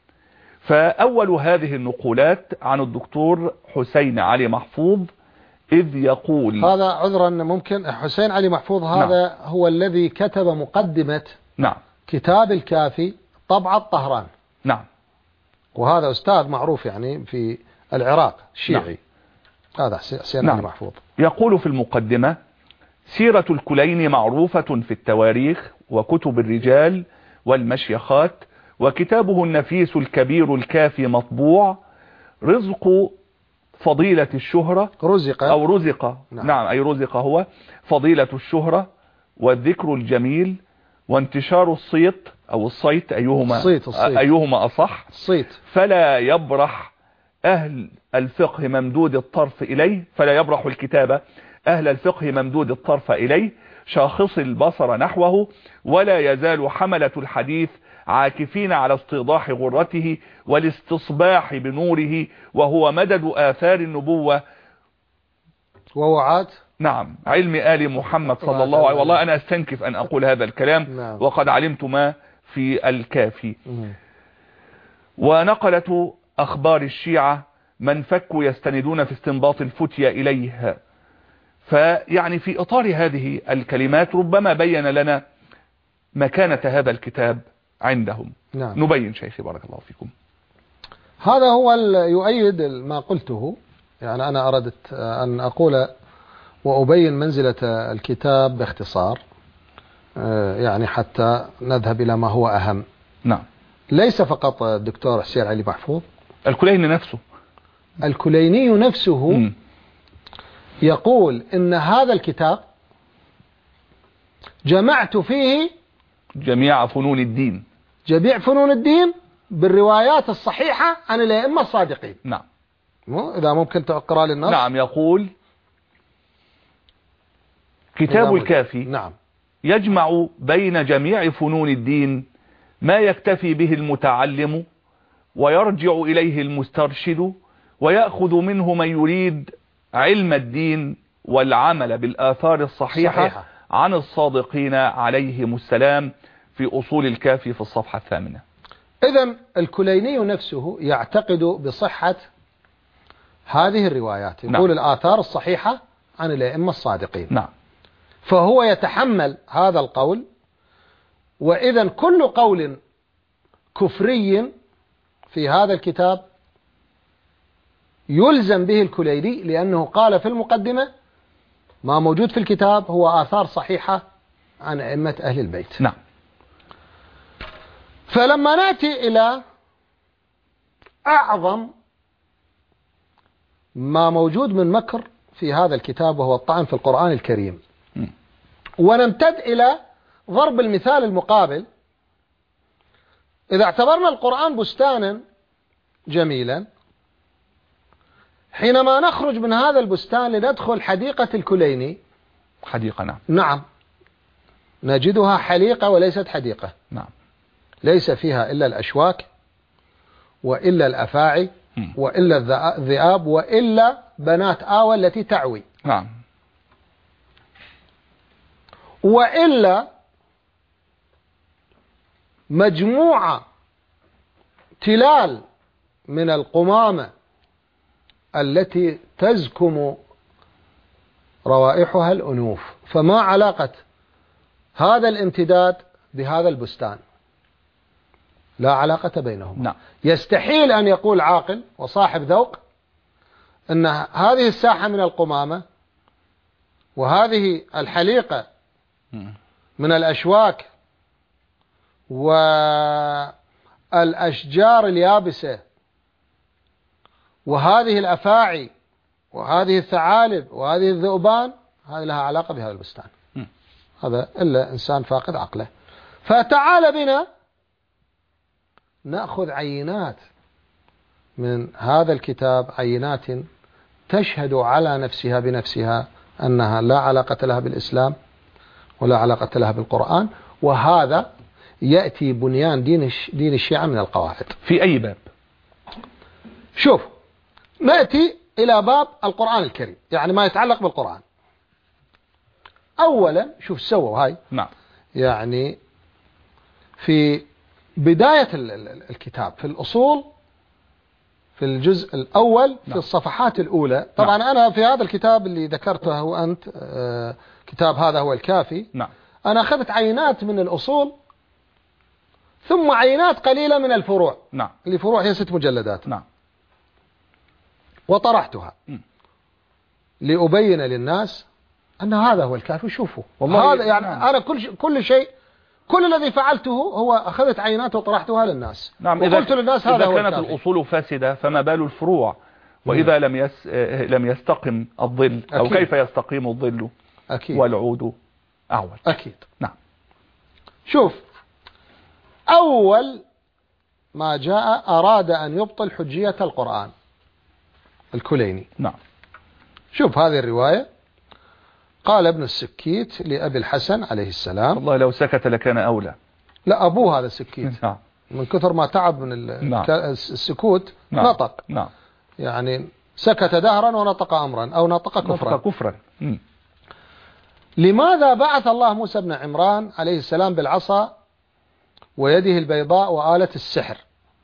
فأول هذه النقولات عن الدكتور حسين علي محفوظ، إذ يقول هذا عذرا ممكن حسين علي محفوظ هذا نعم. هو الذي كتب مقدمة نعم. كتاب الكافي طبعة طهران. نعم. وهذا أستاذ معروف يعني في العراق شيعي. نعم. هذا حسين نعم. علي محفوظ يقول في المقدمة: سيرة الكليني معروفة في التواريخ وكتب الرجال والمشيخات، وكتابه النفيس الكبير الكافي مطبوع. رزق فضيلة الشهرة رزق أو رزق نعم. نعم أي رزق هو فضيلة الشهرة والذكر الجميل وانتشار الصيت أو الصيت أيهما, الصيت الصيت. أيهما أصح الصيت. فلا يبرح أهل الفقه ممدود الطرف إليه فلا يبرح الكتابة أهل الفقه ممدود الطرف إليه شاخص البصر نحوه، ولا يزال حملة الحديث عاكفين على استيضاح غرته والاستصباح بنوره، وهو مدد آثار النبوة ووعات نعم علم آل محمد صلى الله عليه. والله أنا أستنكف أن أقول هذا الكلام نعم. وقد علمت ما في الكافي. ونقلت أخبار الشيعة من فكوا يستندون في استنباط الفتية إليها. فيعني في إطار هذه الكلمات ربما بين لنا مكانة هذا الكتاب عندهم. نعم. نبين شيخي بارك الله فيكم. هذا هو يؤيد ما قلته، يعني أنا أردت أن أقول وأبين منزلة الكتاب باختصار، يعني حتى نذهب إلى ما هو أهم. نعم. ليس فقط الدكتور حسين علي محفوظ، الكليني نفسه الكليني نفسه م. يقول إن هذا الكتاب جمعت فيه جميع فنون الدين جميع فنون الدين بالروايات الصحيحة عن الأئمة الصادقين. نعم. إذا ممكن تقرأ للناس. نعم. يقول كتاب الكافي نعم. يجمع بين جميع فنون الدين ما يكتفي به المتعلم ويرجع إليه المسترشد، ويأخذ منه من يريد علم الدين والعمل بالآثار الصحيحة صحيحة. عن الصادقين عليهم السلام في أصول الكافي في الصفحة الثامنة. إذن الكليني نفسه يعتقد بصحة هذه الروايات، يقول نعم. الآثار الصحيحة عن الأئمة الصادقين. نعم. فهو يتحمل هذا القول، وإذن كل قول كفري في هذا الكتاب يلزم به الكليني، لأنه قال في المقدمة ما موجود في الكتاب هو آثار صحيحة عن أئمة أهل البيت. نعم. فلما نأتي إلى أعظم ما موجود من مكر في هذا الكتاب وهو الطعن في القرآن الكريم، م. ونمتد إلى ضرب المثال المقابل. إذا اعتبرنا القرآن بستانا جميلا، حينما نخرج من هذا البستان لندخل حديقة الكليني، حديقة نعم نعم نجدها حليقة وليست حديقة. نعم. ليس فيها إلا الأشواك وإلا الأفاعي م. وإلا الذئاب وإلا بنات آوى التي تعوي. نعم. وإلا مجموعة تلال من القمامة التي تزكم روائحها الأنوف. فما علاقة هذا الامتداد بهذا البستان؟ لا علاقة بينهما. نعم. يستحيل أن يقول عاقل وصاحب ذوق أن هذه الساحة من القمامة وهذه الحليقة من الأشواك والأشجار اليابسة وهذه الأفاعي وهذه الثعالب وهذه الذؤبان، هذه لها علاقة بهذا البستان. هذا إلا إنسان فاقد عقله. فتعال بنا نأخذ عينات من هذا الكتاب، عينات تشهد على نفسها بنفسها أنها لا علاقة لها بالإسلام ولا علاقة لها بالقرآن، وهذا يأتي بنيان دين دين الشيعة من القواعد. في أي باب؟ شوف، نأتي إلى باب القرآن الكريم، يعني ما يتعلق بالقرآن. أولا شوف سووا هاي. نعم. يعني في بداية الكتاب في الأصول في الجزء الأول في نعم. الصفحات الأولى طبعا نعم. أنا في هذا الكتاب اللي ذكرته وأنت آه كتاب هذا هو الكافي نعم. أنا أخذت عينات من الأصول ثم عينات قليلة من الفروع نعم. اللي فروع هي ست مجلدات نعم. وطرحتها م. لأبين للناس أن هذا هو الكافي. شوفوا والله هذا يعني نعم. أنا كل كل شيء كل الذي فعلته هو أخذت عينات وطرحتها للناس نعم. وقلت للناس هذا إذا هو كانت الكافي. الأصول فاسدة فما بال الفروع؟ وإذا لم يس لم يستقم الظل أو أكيد. كيف يستقيم الظل أكيد. والعود أعوج. أكيد نعم. شوف، أول ما جاء أراد أن يبطل حجية القرآن الكليني نعم. شوف هذه الرواية، قال ابن السكيت لأبي الحسن عليه السلام، والله لو سكت لكان أولى. لا، أبوه هذا السكيت نعم. من كثر ما تعب من نعم. السكوت نعم. نطق نعم. يعني سكت دهرا ونطق أمرا أو نطق كفرا, نطق كفرا. م. لماذا بعث الله موسى بن عمران عليه السلام بالعصا ويده البيضاء وآلة السحر،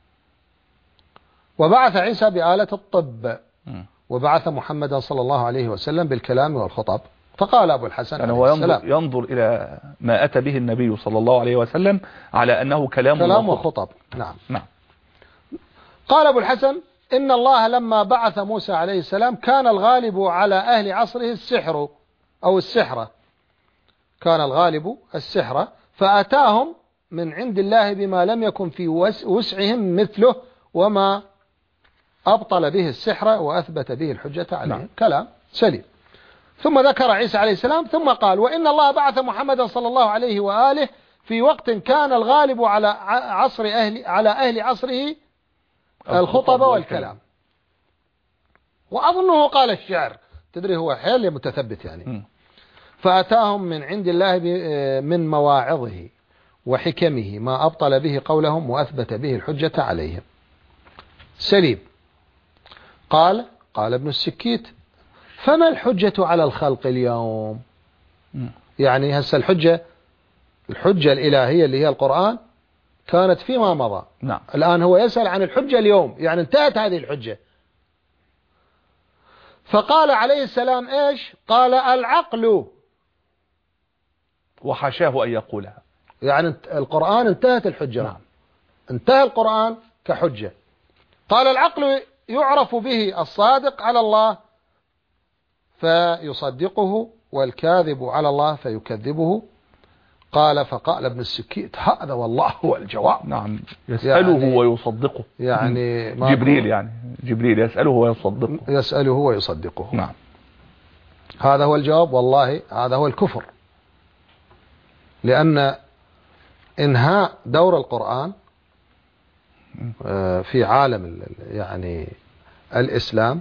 وبعث عيسى بآلة الطب، وبعث محمدا صلى الله عليه وسلم بالكلام والخطب؟ فقال أبو الحسن يعني هو ينظر, ينظر إلى ما أتى به النبي صلى الله عليه وسلم على أنه كلام, كلام وخطب. نعم. نعم. قال أبو الحسن إن الله لما بعث موسى عليه السلام كان الغالب على أهل عصره السحر أو السحرة، كان الغالب السحرة، فأتاهم من عند الله بما لم يكن في وسعهم مثله وما أبطل به السحر وأثبت به الحجة عليهم. نعم. كلام سليم. ثم ذكر عيسى عليه السلام ثم قال وإن الله بعث محمدا صلى الله عليه وآله في وقت كان الغالب على عصر أهل على أهل عصره الخطب والكلام. وأظنه قال الشعر، تدري هو حيل متثبت يعني. م. فأتاهم من عند الله من مواعظه وحكمه ما أبطل به قولهم وأثبت به الحجة عليهم. سليم. قال قال ابن السكيت فما الحجة على الخلق اليوم؟ م. يعني هسه الحجة الحجة الإلهية اللي هي القرآن كانت فيما مضى. نعم. الآن هو يسأل عن الحجة اليوم، يعني انتهت هذه الحجة. فقال عليه السلام إيش؟ قال العقل، وحاشاه أن يقولها. يعني القرآن انتهت الحجة. نعم. انتهى القرآن كحجة. قال العقل يعرف به الصادق على الله فيصدقه والكاذب على الله فيكذبه. قال فقال ابن السكيت هذا والله هو الجواب. نعم. يسأله يعني ويصدقه. يعني جبريل يعني جبريل يسأله ويصدقه. يسأله ويصدقه. نعم. هذا هو الجواب. والله هذا هو الكفر، لأن إنهاء دور القرآن في عالم يعني الإسلام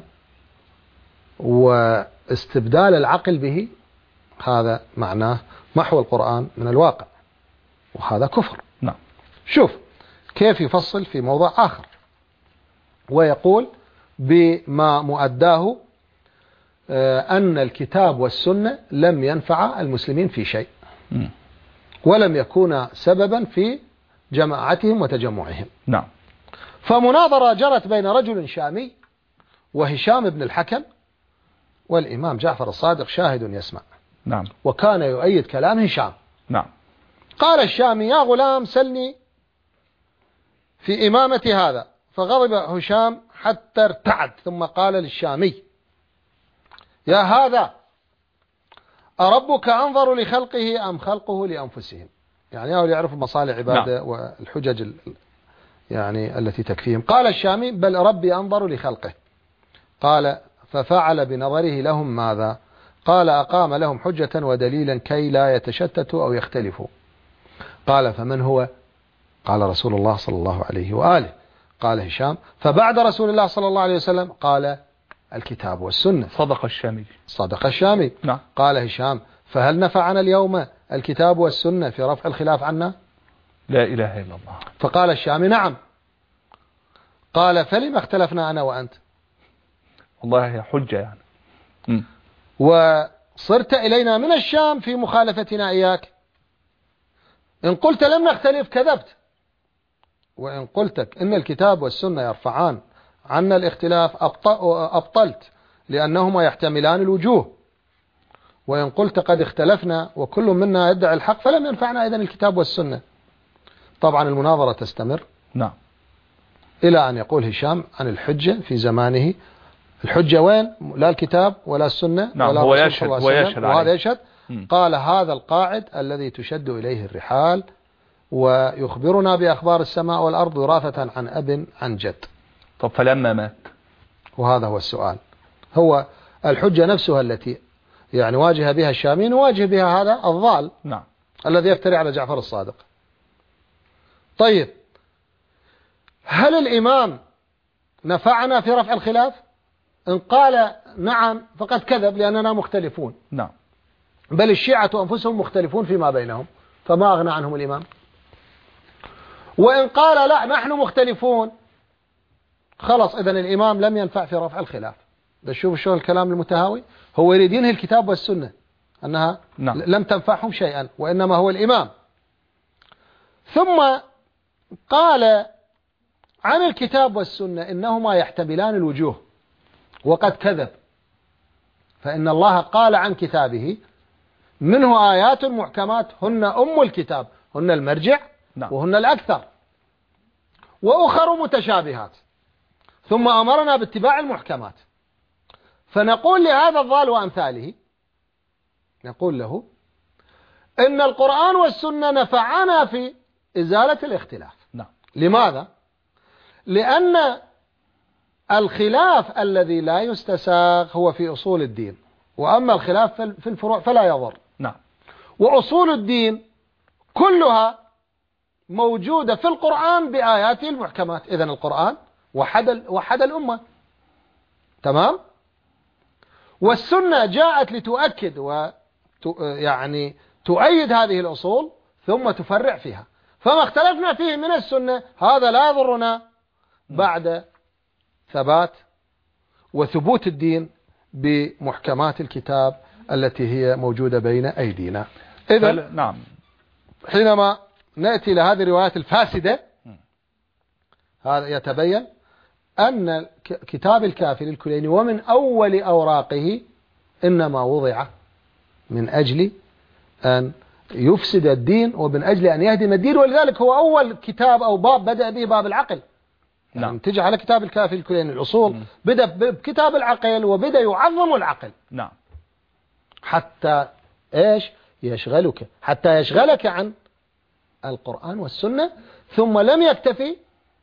واستبدال العقل به هذا معناه محو القرآن من الواقع، وهذا كفر. نعم. شوف كيف يفصل في موضوع آخر ويقول بما مؤداه أن الكتاب والسنة لم ينفع المسلمين في شيء م. ولم يكون سببا في جماعتهم وتجمعهم. نعم. فمناظرة جرت بين رجل شامي وهشام بن الحكم والإمام جعفر الصادق شاهد يسمع. نعم. وكان يؤيد كلام هشام. نعم. قال الشامي يا غلام سلني في إمامة هذا، فغضب هشام حتى ارتعد ثم قال للشامي يا هذا أربك أنظر لخلقه أم خلقه لأنفسهم؟ يعني هؤلاء يعرفوا مصالح عبادة نعم. والحجج يعني التي تكفيهم. قال الشامي بل ربي أنظر لخلقه. قال ففعل بنظره لهم ماذا؟ قال أقام لهم حجة ودليلا كي لا يتشتتوا أو يختلفوا. قال فمن هو؟ قال رسول الله صلى الله عليه وآله. قال هشام فبعد رسول الله صلى الله عليه وسلم قال الكتاب والسنة. صدق الشامي. صدق الشامي نعم. قال هشام فهل نفعنا اليوم الكتاب والسنة في رفع الخلاف عنا؟ لا إله إلا الله. فقال الشامي نعم. قال فلما اختلفنا أنا وأنت؟ والله هي حجة يعني. م. وصرت إلينا من الشام في مخالفتنا إياك. إن قلت لم نختلف كذبت، وإن قلتك إن الكتاب والسنة يرفعان عنا الاختلاف أبطلت لأنهما يحتملان الوجوه. وإن قلت قد اختلفنا وكل منا يدعي الحق فلم ينفعنا إذن الكتاب والسنة. طبعا المناظرة تستمر نعم إلى أن يقول هشام عن الحجة في زمانه. الحجة وين؟ لا الكتاب ولا السنة نعم. ولا هو يشهد ويشهد وهذا يشهد. قال هذا القاعد الذي تشد إليه الرحال ويخبرنا بأخبار السماء والأرض وراثة عن أب عن جد. طب فلما مات؟ وهذا هو السؤال. هو الحجة نفسها التي يعني واجه بها الشامين واجه بها هذا الضال نعم. الذي يفتري على جعفر الصادق. طيب هل الإمام نفعنا في رفع الخلاف؟ إن قال نعم فقد كذب لأننا مختلفون. نعم. بل الشيعة أنفسهم مختلفون فيما بينهم فما أغنى عنهم الإمام. وإن قال لا نحن مختلفون خلاص إذن الإمام لم ينفع في رفع الخلاف. ده شوف شو الكلام المتهاوي. هو يريد ينهي الكتاب والسنة أنها نعم. لم تنفعهم شيئا وإنما هو الإمام. ثم قال عن الكتاب والسنة إنهما يحتملان الوجوه وقد كذب. فإن الله قال عن كتابه منه آيات محكمات هن أم الكتاب هن المرجع نعم. وهن الأكثر وأخر متشابهات ثم أمرنا باتباع المحكمات. فنقول لهذا الضال وأمثاله نقول له إن القرآن والسنة نفعنا في إزالة الاختلاف نعم. لماذا؟ لأن الخلاف الذي لا يستساغ هو في أصول الدين وأما الخلاف في الفروع فلا يضر نعم. وأصول الدين كلها موجودة في القرآن بآياته المحكمات. إذن القرآن وحد, وحد الأمة تمام. والسنة جاءت لتؤكد ويعني تؤيد هذه الأصول ثم تفرع فيها. فما اختلفنا فيه من السنة هذا لا يضرنا بعد ثبات وثبوت الدين بمحكمات الكتاب التي هي موجودة بين أيدينا. إذن نعم. حينما نأتي لهذه الروايات الفاسدة هذا يتبين أن كتاب الكافي للكليني ومن أول أوراقه إنما وضع من أجل أن يفسد الدين ومن أجل أن يهدم الدين. ولذلك هو أول كتاب أو باب بدأ به باب العقل. نعم. يعني تجي على كتاب الكافي للكليني الأصول م. بدأ بكتاب العقل وبدأ يعظم العقل. نعم. حتى إيش يشغلك حتى يشغلك عن القرآن والسنة. ثم لم يكتفي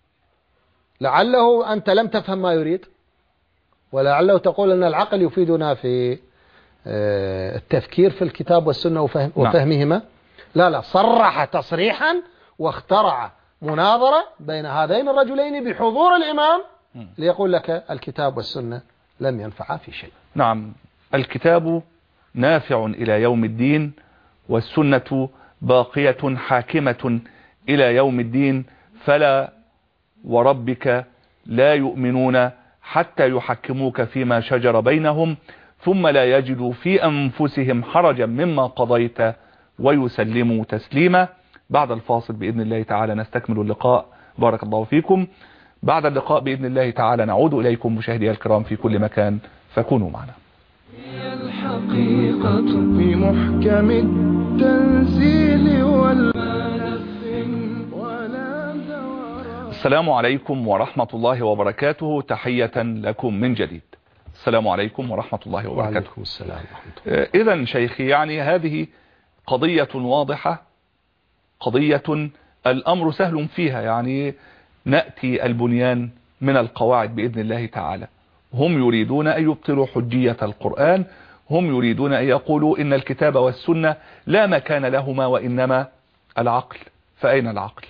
لعله أنت لم تفهم ما يريد ولعله تقول أن العقل يفيدنا في التفكير في الكتاب والسنة وفهم وفهمهما. لا لا صرح تصريحا واخترع مناظرة بين هذين الرجلين بحضور الإمام ليقول لك الكتاب والسنة لم ينفعا في شيء. نعم. الكتاب نافع إلى يوم الدين والسنة باقية حاكمة إلى يوم الدين فلا وربك لا يؤمنون حتى يحكموك فيما شجر بينهم ثم لا يجدوا في أنفسهم حرجا مما قضيت ويسلموا تسليما. بعد الفاصل بإذن الله تعالى نستكمل اللقاء. بارك الله فيكم. بعد اللقاء بإذن الله تعالى نعود إليكم مشاهدي الكرام في كل مكان فكونوا معنا. هي الحقيقة في محكم التنزيل والملف ولا دوران. السلام عليكم ورحمة الله وبركاته. تحية لكم من جديد. السلام عليكم ورحمة الله وبركاته. وعليكم السلام ورحمة الله. إذن شيخي، يعني هذه قضية واضحة، قضية الأمر سهل فيها، يعني نأتي البنيان من القواعد بإذن الله تعالى. هم يريدون أن يبطلوا حجية القرآن، هم يريدون أن يقولوا إن الكتاب والسنة لا مكان لهما وإنما العقل. فأين العقل؟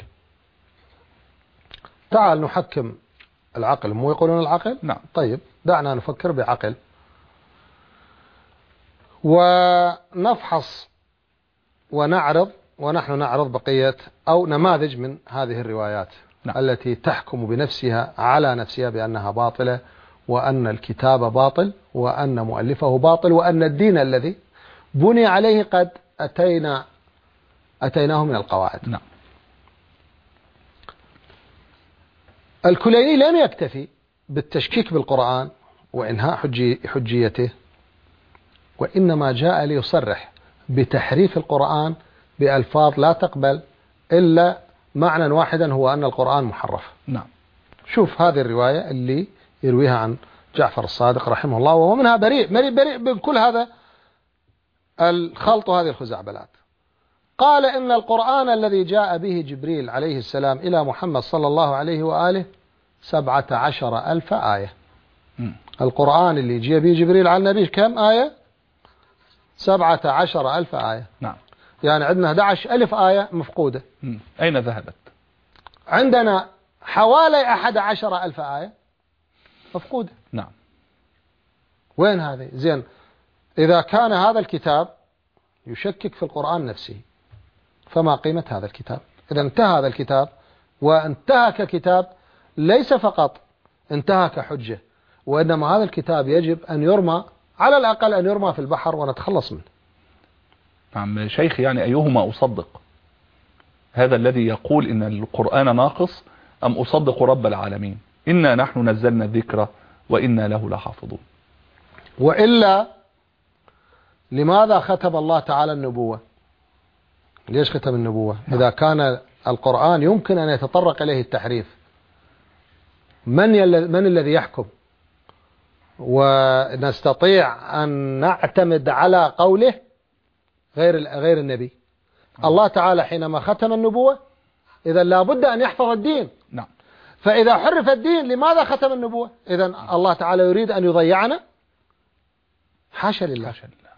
تعال نحكم العقل. مو يقولون العقل؟ نعم. طيب دعنا نفكر بعقل ونفحص ونعرض، ونحن نعرض بقية أو نماذج من هذه الروايات. نعم. التي تحكم بنفسها على نفسها بأنها باطلة، وأن الكتاب باطل، وأن مؤلفه باطل، وأن الدين الذي بني عليه قد أتينا أتيناه من القواعد. نعم. الكليني لم يكتفي بالتشكيك بالقرآن وإنهاء حجي حجيته، وإنما جاء ليصرح بتحريف القرآن بألفاظ لا تقبل إلا معنى واحدا، هو أن القرآن محرف. نعم. شوف هذه الرواية اللي يرويها عن جعفر الصادق رحمه الله، وهو منها بريء بريء بريء من كل هذا الخلط وهذه الخزعبلات. قال إن القرآن الذي جاء به جبريل عليه السلام إلى محمد صلى الله عليه وآله سبعة عشر ألف آية. م. القرآن اللي جاء به جبريل على النبي كم آية؟ سبعة عشر ألف آية. نعم. يعني عندنا أحد عشر ألف آية مفقودة. م. أين ذهبت؟ عندنا حوالي أحد عشر ألف آية مفقودة. نعم. وين هذه؟ زين، إذا كان هذا الكتاب يشكك في القرآن نفسه فما قيمة هذا الكتاب؟ إذا انتهى هذا الكتاب، وانتهى ككتاب، ليس فقط انتهى كحجة، وإنما هذا الكتاب يجب أن يرمى، على الأقل أن يرمى في البحر ونتخلص منه. نعم شيخ، يعني أيهما أصدق؟ هذا الذي يقول إن القرآن ناقص، أم أصدق رب العالمين إنا نحن نزلنا الذكر وإنا له لحافظون؟ وإلا لماذا ختم الله تعالى النبوة؟ ليش ختم النبوة؟ إذا كان القرآن يمكن أن يتطرق إليه التحريف، من من الذي يحكم؟ ونستطيع أن نعتمد على قوله غير غير النبي. الله تعالى حينما ختم النبوة إذا لابد أن يحفظ الدين. نعم. فإذا حرف الدين لماذا ختم النبوة؟ إذا الله تعالى يريد أن يضيعنا؟ حاشا لله. حاشا لله.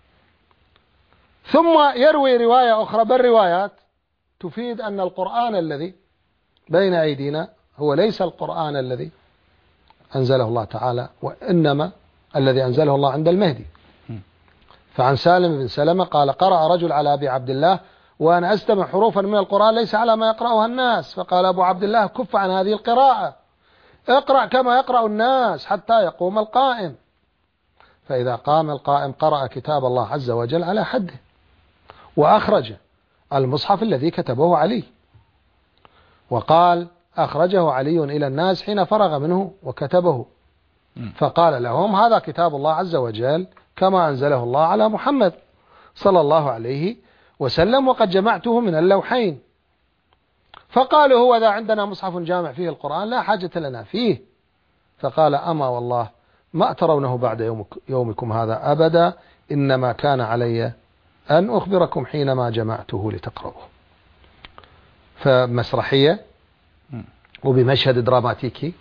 ثم يروي رواية أخرى، بل روايات تفيد أن القرآن الذي بين أيدينا هو ليس القرآن الذي أنزله الله تعالى، وإنما الذي أنزله الله عند المهدي. فعن سالم بن سلمة قال قرأ رجل على أبي عبد الله وأنا أستمع حروفا من القرآن ليس على ما يقرأها الناس، فقال أبو عبد الله كف عن هذه القراءة، اقرأ كما يقرأ الناس حتى يقوم القائم، فإذا قام القائم قرأ كتاب الله عز وجل على حده، وأخرج المصحف الذي كتبه علي، وقال أخرجه علي إلى الناس حين فرغ منه وكتبه، فقال لهم هذا كتاب الله عز وجل كما أنزله الله على محمد صلى الله عليه وسلم، وقد جمعته من اللوحين. فقالوا هو ذا عندنا مصحف جامع فيه القرآن لا حاجة لنا فيه. فقال أما والله ما ترونه بعد يومك يومكم هذا أبدا، إنما كان علي أن أخبركم حينما جمعته لتقرأوه. فمسرحية وبمشهد دراماتيكي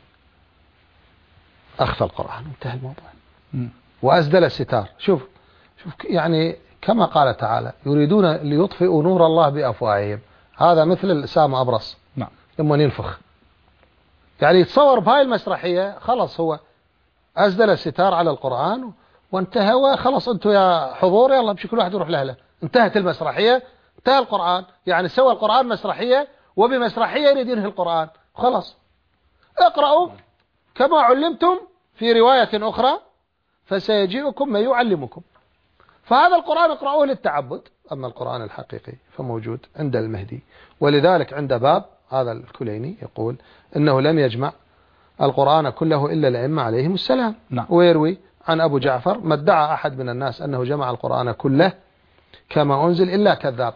أخفى القرآن، انتهى الموضوع، وأسدل الستار. شوف شوف يعني كما قال تعالى يريدون ليطفئوا نور الله بأفواههم، هذا مثل السام أبرص. نعم. لما ينفخ، يعني يتصور بهاي المسرحية خلص هو أسدل الستار على القرآن وانتهى، وخلص أنتوا يا حضور يلا مش كل واحد يروح لهله، انتهت المسرحية، انتهى القرآن. يعني سوى القرآن مسرحية، وبمسرحية يريد ينهي القرآن. خلاص اقرأوا كما علمتم في رواية أخرى فسيجيئكم من يعلمكم. فهذا القرآن اقرأوه للتعبد، أما القرآن الحقيقي فموجود عند المهدي. ولذلك عند باب هذا الكليني يقول إنه لم يجمع القرآن كله إلا الأئمة عليهم السلام. نعم. ويروي عن أبو جعفر ما ادعى أحد من الناس أنه جمع القرآن كله كما أنزل إلا كذاب،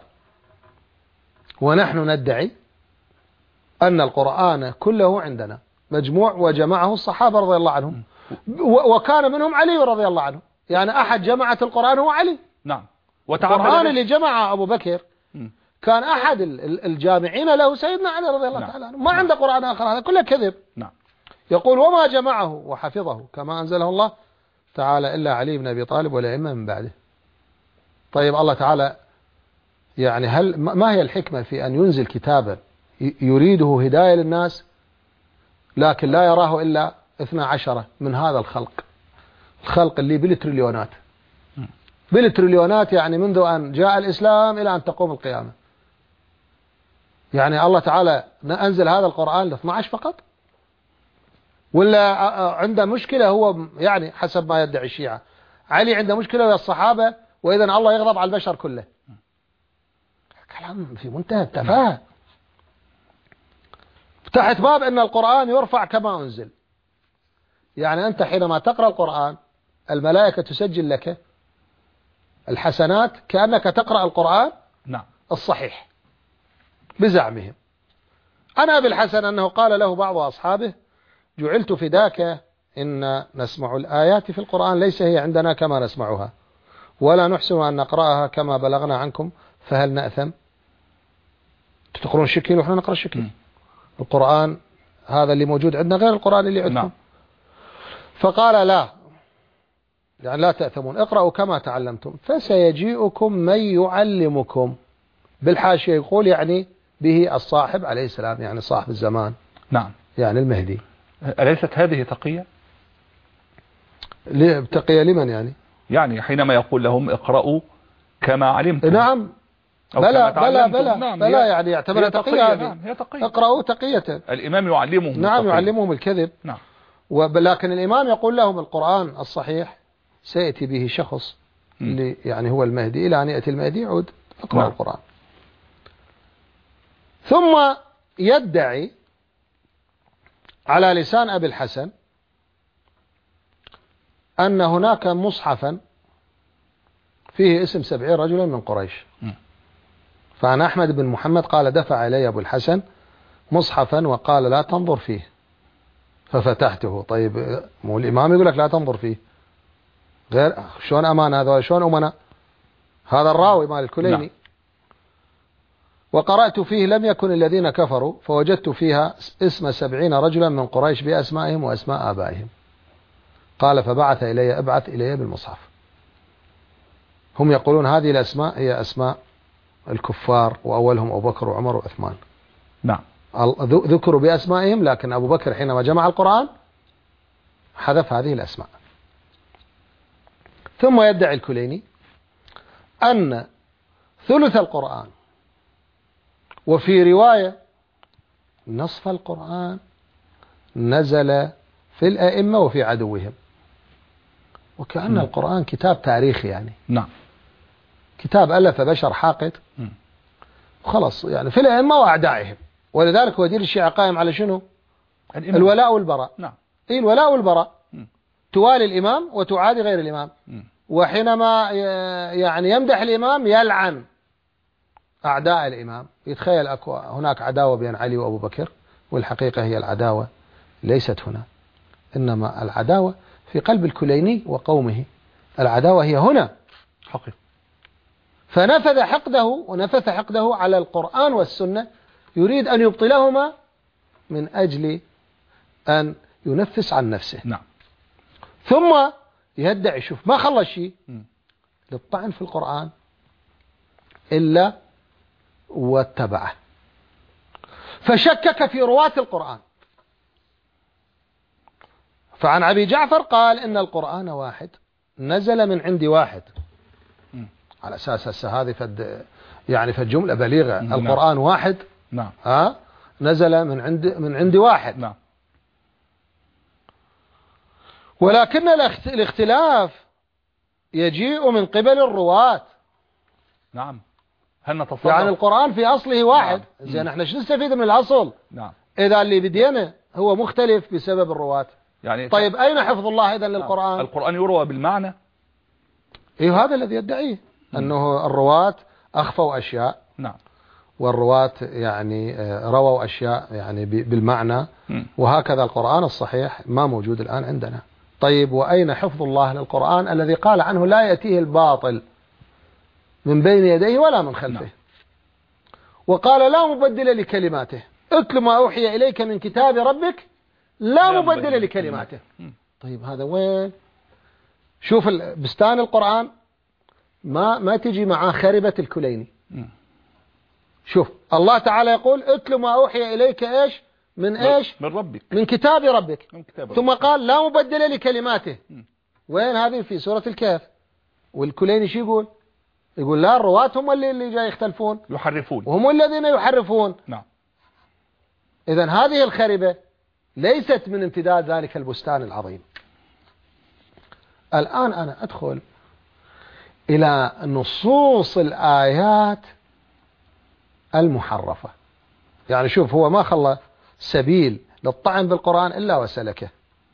ونحن ندعي أن القرآن كله عندنا مجموع وجمعه الصحابة رضي الله عنهم، وكان منهم علي رضي الله عنه، يعني أحد جماعة القرآن هو علي. نعم. القرآن اللي جمع أبو بكر كان أحد الجامعين له سيدنا علي رضي الله نعم. تعالى عنه، ما عنده قرآن آخر، هذا كله كذب. نعم. يقول وما جمعه وحفظه كما أنزله الله تعالى إلا علي بن أبي طالب والأئمة من بعده. طيب الله تعالى يعني هل ما هي الحكمة في أن ينزل كتابا يريده هداية للناس لكن لا يراه إلا اثنا عشر من هذا الخلق، الخلق اللي بالتريليونات، بالتريليونات يعني منذ أن جاء الإسلام إلى أن تقوم القيامة. يعني الله تعالى أنزل هذا القرآن ل اثنا عشر فقط، ولا عنده مشكلة هو يعني حسب ما يدعي الشيعة علي عنده مشكلة ويا الصحابة وإذن الله يغضب على البشر كله؟ كلام في منتهى التفاهة. تحت باب أن القرآن يرفع كما أنزل، يعني أنت حينما تقرأ القرآن الملائكة تسجل لك الحسنات كأنك تقرأ القرآن نعم الصحيح بزعمهم. أنا بالحسن أنه قال له بعض أصحابه جعلت فداك إن نسمع الآيات في القرآن ليس هي عندنا كما نسمعها ولا نحسن أن نقرأها كما بلغنا عنكم فهل نأثم؟ تقرون الشكل وإحنا نقرأ الشكل. م. القرآن هذا اللي موجود عندنا غير القرآن اللي عندكم. نعم. فقال لا، يعني لا تأثمون، اقرأوا كما تعلمتم فسيجيئكم من يعلمكم. بالحاشية يقول يعني به الصاحب عليه السلام، يعني صاحب الزمان. نعم. يعني المهدي. أليست هذه تقية؟ تقية لمن يعني؟ يعني حينما يقول لهم اقرأوا كما علمتم. نعم. بلى بلى بلى نعم بلى يعني يعتبرها تقية. نعم هي تقية. اقرأوا تقية. الإمام يعلمهم. نعم التقية. يعلمهم الكذب. نعم. ولكن الإمام يقول لهم القرآن الصحيح سيأتي به شخص م. اللي يعني هو المهدي، إلى أن يأتي المهدي يعود اقرأ نعم. القرآن. ثم يدعي على لسان أبي الحسن أن هناك مصحفا فيه اسم سبعين رجلا من قريش. م. فعن أحمد بن محمد قال دفع إلي أبو الحسن مصحفا وقال لا تنظر فيه ففتحته. طيب مو الإمام يقول لك لا تنظر فيه، غير شلون أمان هذا شلون أمنا؟ هذا الراوي مال الكليني. نعم. وقرأت فيه لم يكن الذين كفروا فوجدت فيها اسم سبعين رجلا من قريش بأسمائهم وأسماء آبائهم. قال فبعث إلي ابعث إلي بالمصحف. هم يقولون هذه الأسماء هي أسماء الكفار وأولهم أبو بكر وعمر وعثمان. نعم. ذكروا بأسمائهم لكن أبو بكر حينما جمع القرآن حذف هذه الأسماء. ثم يدعي الكليني أن ثلث القرآن وفي رواية نصف القرآن نزل في الأئمة وفي عدوهم، وكأن م. القرآن كتاب تاريخي يعني. نعم. كتاب ألف بشر حاقد خلاص يعني في الأئمة وأعدائهم. ولذلك هو دين الشيعة قائم على شنو؟ الإمام. الولاء والبراء. نعم. إيه الولاء والبراء. م. توالي الإمام وتعادي غير الإمام. م. وحينما يعني يمدح الإمام يلعن أعداء الإمام. يتخيل أكو هناك عداوة بين علي وأبو بكر، والحقيقة هي العداوة ليست هنا، إنما العداوة في قلب الكليني وقومه. العداوة هي هنا حقيقة. فنفذ حقده ونفث حقده على القرآن والسنة، يريد أن يبطلهما من أجل أن ينفس عن نفسه. نعم. ثم يدعي شوف ما خلص شيء للطعن في القرآن إلا واتبعه، فشكك في رواة القرآن. فعن أبي جعفر قال إن القرآن واحد نزل من عند واحد، م. على أساس هسه هذه فد يعني فالجملة بليغة. م. القرآن واحد. نعم. ها نزل من عند من عند واحد. نعم. ولكن الاختلاف يجيء من قبل الرواة. نعم. هل نتصور يعني القرآن في أصله واحد. نعم. زين احنا شو نستفيد من الأصل؟ نعم. إذا اللي بدينا هو مختلف بسبب الرواة. يعني طيب أين حفظ الله إذن للقرآن؟ القرآن يروى بالمعنى. إيه هذا الذي يدعيه أنه الرواة أخفوا أشياء. نعم. والرواة يعني رووا أشياء يعني بالمعنى. م. وهكذا القرآن الصحيح ما موجود الآن عندنا. طيب وأين حفظ الله للقرآن الذي قال عنه لا يأتيه الباطل من بين يديه ولا من خلفه؟ نعم. وقال لا مبدل لكلماته، اتل ما أوحي إليك من كتاب ربك لا, لا مبدل, مبدل لكلماته. طيب هذا وين؟ شوف بستان القرآن ما ما تجي معاه خربة الكليني. شوف الله تعالى يقول اتل ما أوحي إليك إيش من إيش من ربك من كتاب ربك، من كتاب ثم ربك. قال لا مبدل لكلماته. وين هذه؟ في سورة الكهف. والكليني شو يقول؟ يقول لا الرواة هم اللي, اللي جاي يختلفون يحرفون، وهم الذين يحرفون. نعم. إذن هذه الخربة ليست من امتداد ذلك البستان العظيم. الآن أنا أدخل إلى نصوص الآيات المحرفة. يعني شوف هو ما خلى سبيل للطعن بالقرآن إلا وسلكه.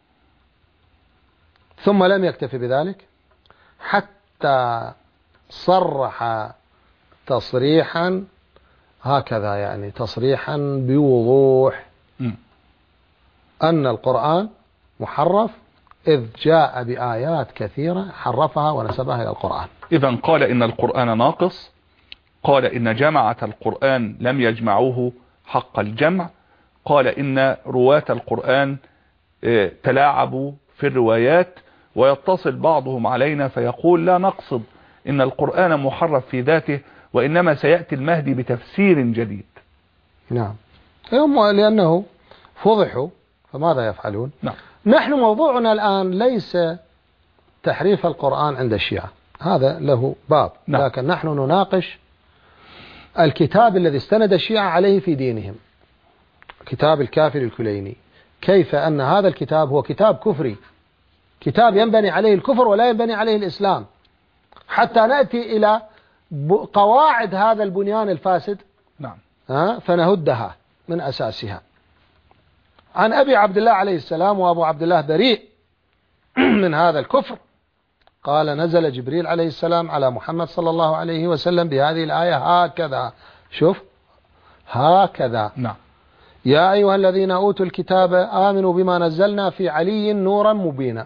ثم لم يكتفي بذلك حتى صرح تصريحا هكذا، يعني تصريحا بوضوح م. أن القرآن محرف، إذ جاء بآيات كثيرة حرفها ونسبها إلى القرآن. إذن قال إن القرآن ناقص، قال إن جماعة القرآن لم يجمعوه حق الجمع، قال إن رواة القرآن تلاعبوا في الروايات، ويتصل بعضهم علينا فيقول لا نقصد إن القرآن محرف في ذاته، وإنما سيأتي المهدي بتفسير جديد. نعم، لأنه فضحوا فماذا يفعلون؟ نعم. نحن موضوعنا الآن ليس تحريف القرآن عند الشيعة، هذا له باب. نعم. لكن نحن نناقش الكتاب الذي استند الشيعة عليه في دينهم، كتاب الكافر الكليني، كيف أن هذا الكتاب هو كتاب كفري، كتاب ينبني عليه الكفر ولا ينبني عليه الإسلام، حتى نأتي إلى قواعد هذا البنيان الفاسد. نعم. فنهدها من أساسها. عن أبي عبد الله عليه السلام، وأبو عبد الله بريء من هذا الكفر، قال نزل جبريل عليه السلام على محمد صلى الله عليه وسلم بهذه الآية هكذا، شوف هكذا. نعم. يا أيها الذين أوتوا الكتاب آمنوا بما نزلنا في علي نورا مبينا.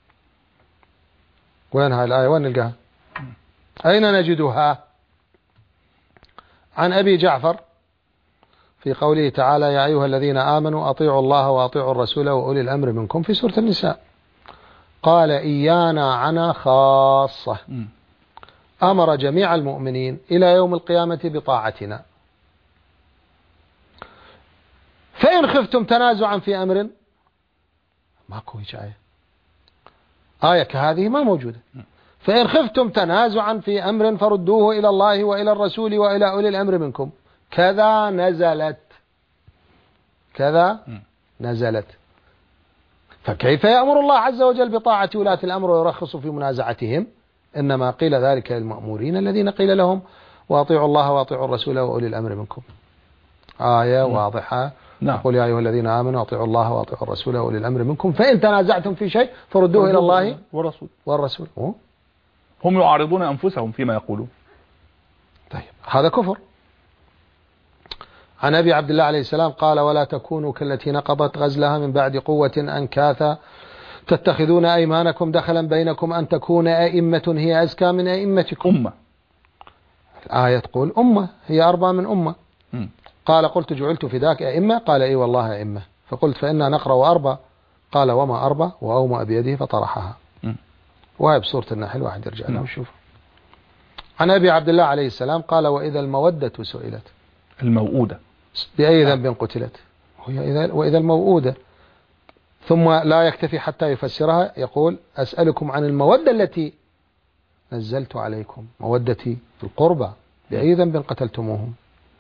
وين هاي الآية؟ وين نلقاها؟ أين نجدها؟ عن أبي جعفر في قوله تعالى يا أيها الذين آمنوا أطيعوا الله وأطيعوا الرسول وأولي الأمر منكم في سورة النساء، قال إيانا عنا خاصة، أمر جميع المؤمنين إلى يوم القيامة بطاعتنا، فإن خفتم تنازعا في أمر، ماكو هيك آية، آية كهذه ما موجودة. فإن خفتم تنازعا في أمر فردوه إلى الله وإلى الرسول وإلى أولي الأمر منكم، كذا نزلت، كذا نزلت. فكيف يأمر الله عز وجل بطاعة ولاة الأمر ويرخص في منازعتهم؟ إنما قيل ذلك للمأمورين الذين قيل لهم وأطيعوا الله وأطيعوا الرسول وأولي الأمر منكم. آية واضحة. نعم. قل يا أيها الذين آمنوا أطيعوا الله وأطيعوا الرسول وأولي الأمر منكم فإن تنازعتم في شيء فردوه إلى الله والرسول والرسول. أوه. هم يعارضون أنفسهم فيما يقولون. طيب هذا كفر. عن أبي عبد الله عليه السلام قال ولا تكونوا كالتي نقضت غزلها من بعد قوة أنكاثا تتخذون أيمانكم دخلا بينكم أن تكون أئمة هي أزكى من أئمتكم. أمة. الآية تقول أمة هي أربى من أمة. م. قال قلت جعلت فداك أئمة؟ قال إي والله أئمة. فقلت فإنا نقرأ أربى؟ قال وما أربى؟ وأومأ بيده فطرحها. م. وهي بصورة النحل، واحد يرجع له ويشوف. عن أبي عبد الله عليه السلام قال وإذا المودة سئلت، الموؤودة بأي ذنب قتلت، وإذا الموؤودة. ثم لا يكتفي حتى يفسرها، يقول أسألكم عن المودة التي نزلت عليكم، مودتي القربى، بأي ذنب قتلتموهم.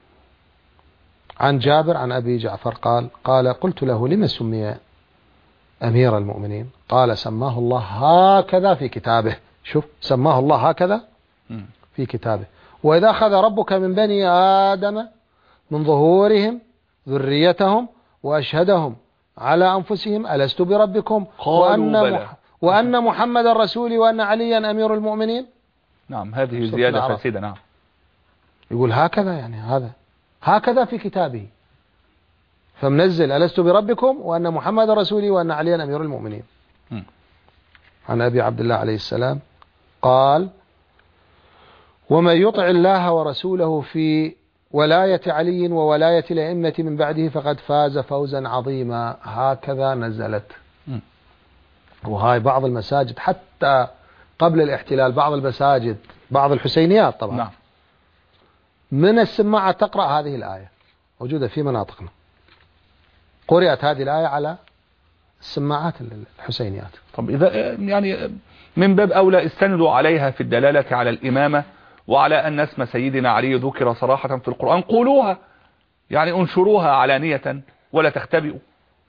عن جابر عن أبي جعفر قال قال قلت له لما سمي أمير المؤمنين؟ قال سماه الله هكذا في كتابه. شوف سماه الله هكذا في كتابه. وإذا أخذ ربك من بني آدم من ظهورهم ذريتهم وأشهدهم على أنفسهم ألست بربكم وأن, مح وأن محمد الرسول وأن عليا أمير المؤمنين. نعم هذه زيادة فاسدة. نعم يقول هكذا، يعني هذا هكذا في كتابه، فمنزل ألست بربكم وأن محمد رسولي وأن عليا أمير المؤمنين. م. عن أبي عبد الله عليه السلام قال: ومن يطع الله ورسوله في ولاية علي وولاية الأئمة من بعده فقد فاز فوزا عظيما. هكذا نزلت. وهاي بعض المساجد حتى قبل الاحتلال، بعض المساجد، بعض الحسينيات طبعا نعم. من السماعة تقرأ هذه الآية، موجودة في مناطقنا، قرأت هذه الآية على السماعات الحسينيات. طب إذا يعني من باب أولى استندوا عليها في الدلالة على الإمامة وعلى أن اسم سيدنا علي ذكر صراحة في القرآن، قولوها يعني انشروها علانية ولا تختبئوا.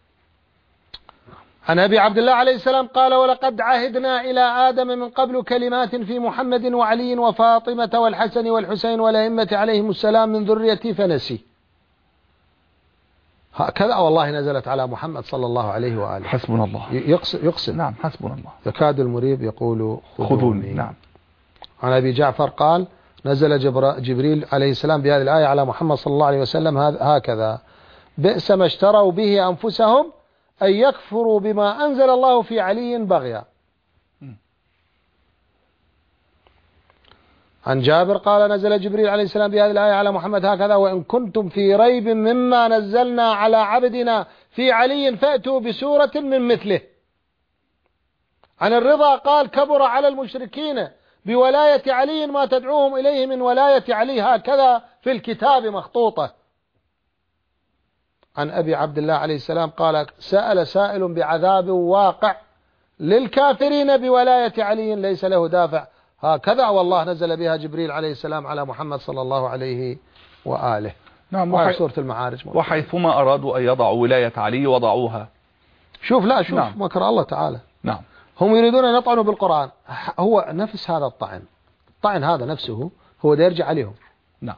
عن أبي عبد الله عليه السلام قال: ولقد عهدنا إلى آدم من قبل كلمات في محمد وعلي وفاطمة والحسن والحسين والأئمة عليهم السلام من ذريتي فنسي. هكذا والله نزلت على محمد صلى الله عليه وآله. حسبنا الله. يقسم, يقسم نعم حسبنا الله. يكاد المريب يقول خذوني. نعم. عن أبي جعفر قال: نزل جبريل عليه السلام بهذه الآية على محمد صلى الله عليه وسلم هكذا: بئس ما اشتروا به أنفسهم أن يكفروا بما أنزل الله في علي بغيا. عن جابر قال: نزل جبريل عليه السلام بهذه الآية على محمد هكذا: وإن كنتم في ريب مما نزلنا على عبدنا في علي فأتوا بسورة من مثله. عن الرضا قال: كبر على المشركين بولاية علي ما تدعوهم إليه من ولاية علي، هكذا في الكتاب مخطوطة. عن أبي عبد الله عليه السلام قال: سأل سائل بعذاب واقع للكافرين بولاية علي ليس له دافع. هكذا والله نزل بها جبريل عليه السلام على محمد صلى الله عليه وآله. نعم. وحي... سورة المعارج. وحيثما أرادوا أن يضعوا ولاية علي وضعوها. شوف لا شوف نعم. مكر الله تعالى. نعم. هم يريدون أن يطعنوا بالقرآن، هو نفس هذا الطعن، الطعن هذا نفسه هو ده يرجع عليهم. نعم.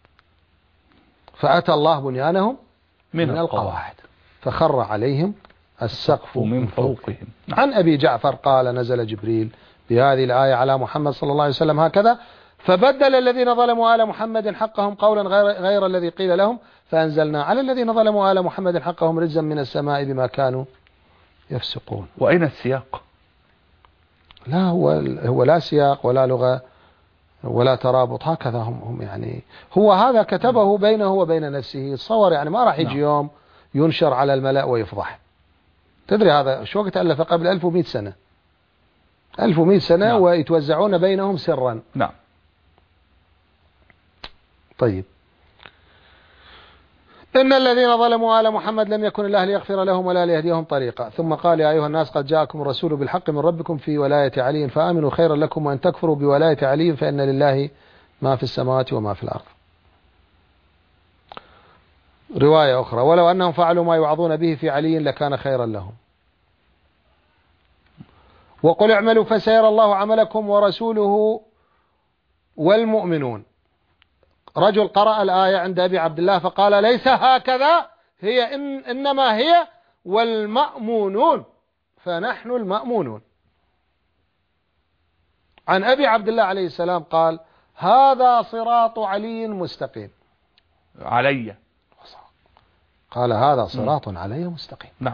فأتى الله بنيانهم من, من القواعد فخر عليهم السقف من فوقهم. نعم. عن أبي جعفر قال: نزل جبريل بهذه الآية على محمد صلى الله عليه وسلم هكذا: فبدل الذين ظلموا آل محمد حقهم قولا غير, غير الذي قيل لهم فأنزلنا على الذين ظلموا آل محمد حقهم رجزا من السماء بما كانوا يفسقون. وأين السياق؟ لا هو هو لا سياق ولا لغة ولا ترابط، هكذا هم هم يعني هو هذا كتبه بينه وبين نفسه. تصور يعني ما راح يجي يوم ينشر على الملأ ويفضح. تدري هذا شو وقت ألف؟ قبل ألف ومئة سنة، ألف ومئة سنة. نعم. ويتوزعون بينهم سرا. نعم. طيب. إن الذين ظلموا آل محمد لم يكن الله ليغفر لهم ولا ليهديهم طريقا. ثم قال: يا أيها الناس قد جاءكم الرسول بالحق من ربكم في ولاية علي فآمنوا خيرا لكم وأن تكفروا بولاية علي فإن لله ما في السماوات وما في الأرض. رواية أخرى: ولو أنهم فعلوا ما يوعظون به في علي لكان خيرا لهم. وقل اعملوا فسيرى الله عملكم ورسوله والمؤمنون. رجل قرأ الآية عند أبي عبد الله فقال: ليس هكذا، هي إن إنما هي والمأمونون، فنحن المأمونون. عن أبي عبد الله عليه السلام قال: هذا صراط علي مستقيم. علي قال: هذا صراط م. علي مستقيم. نعم.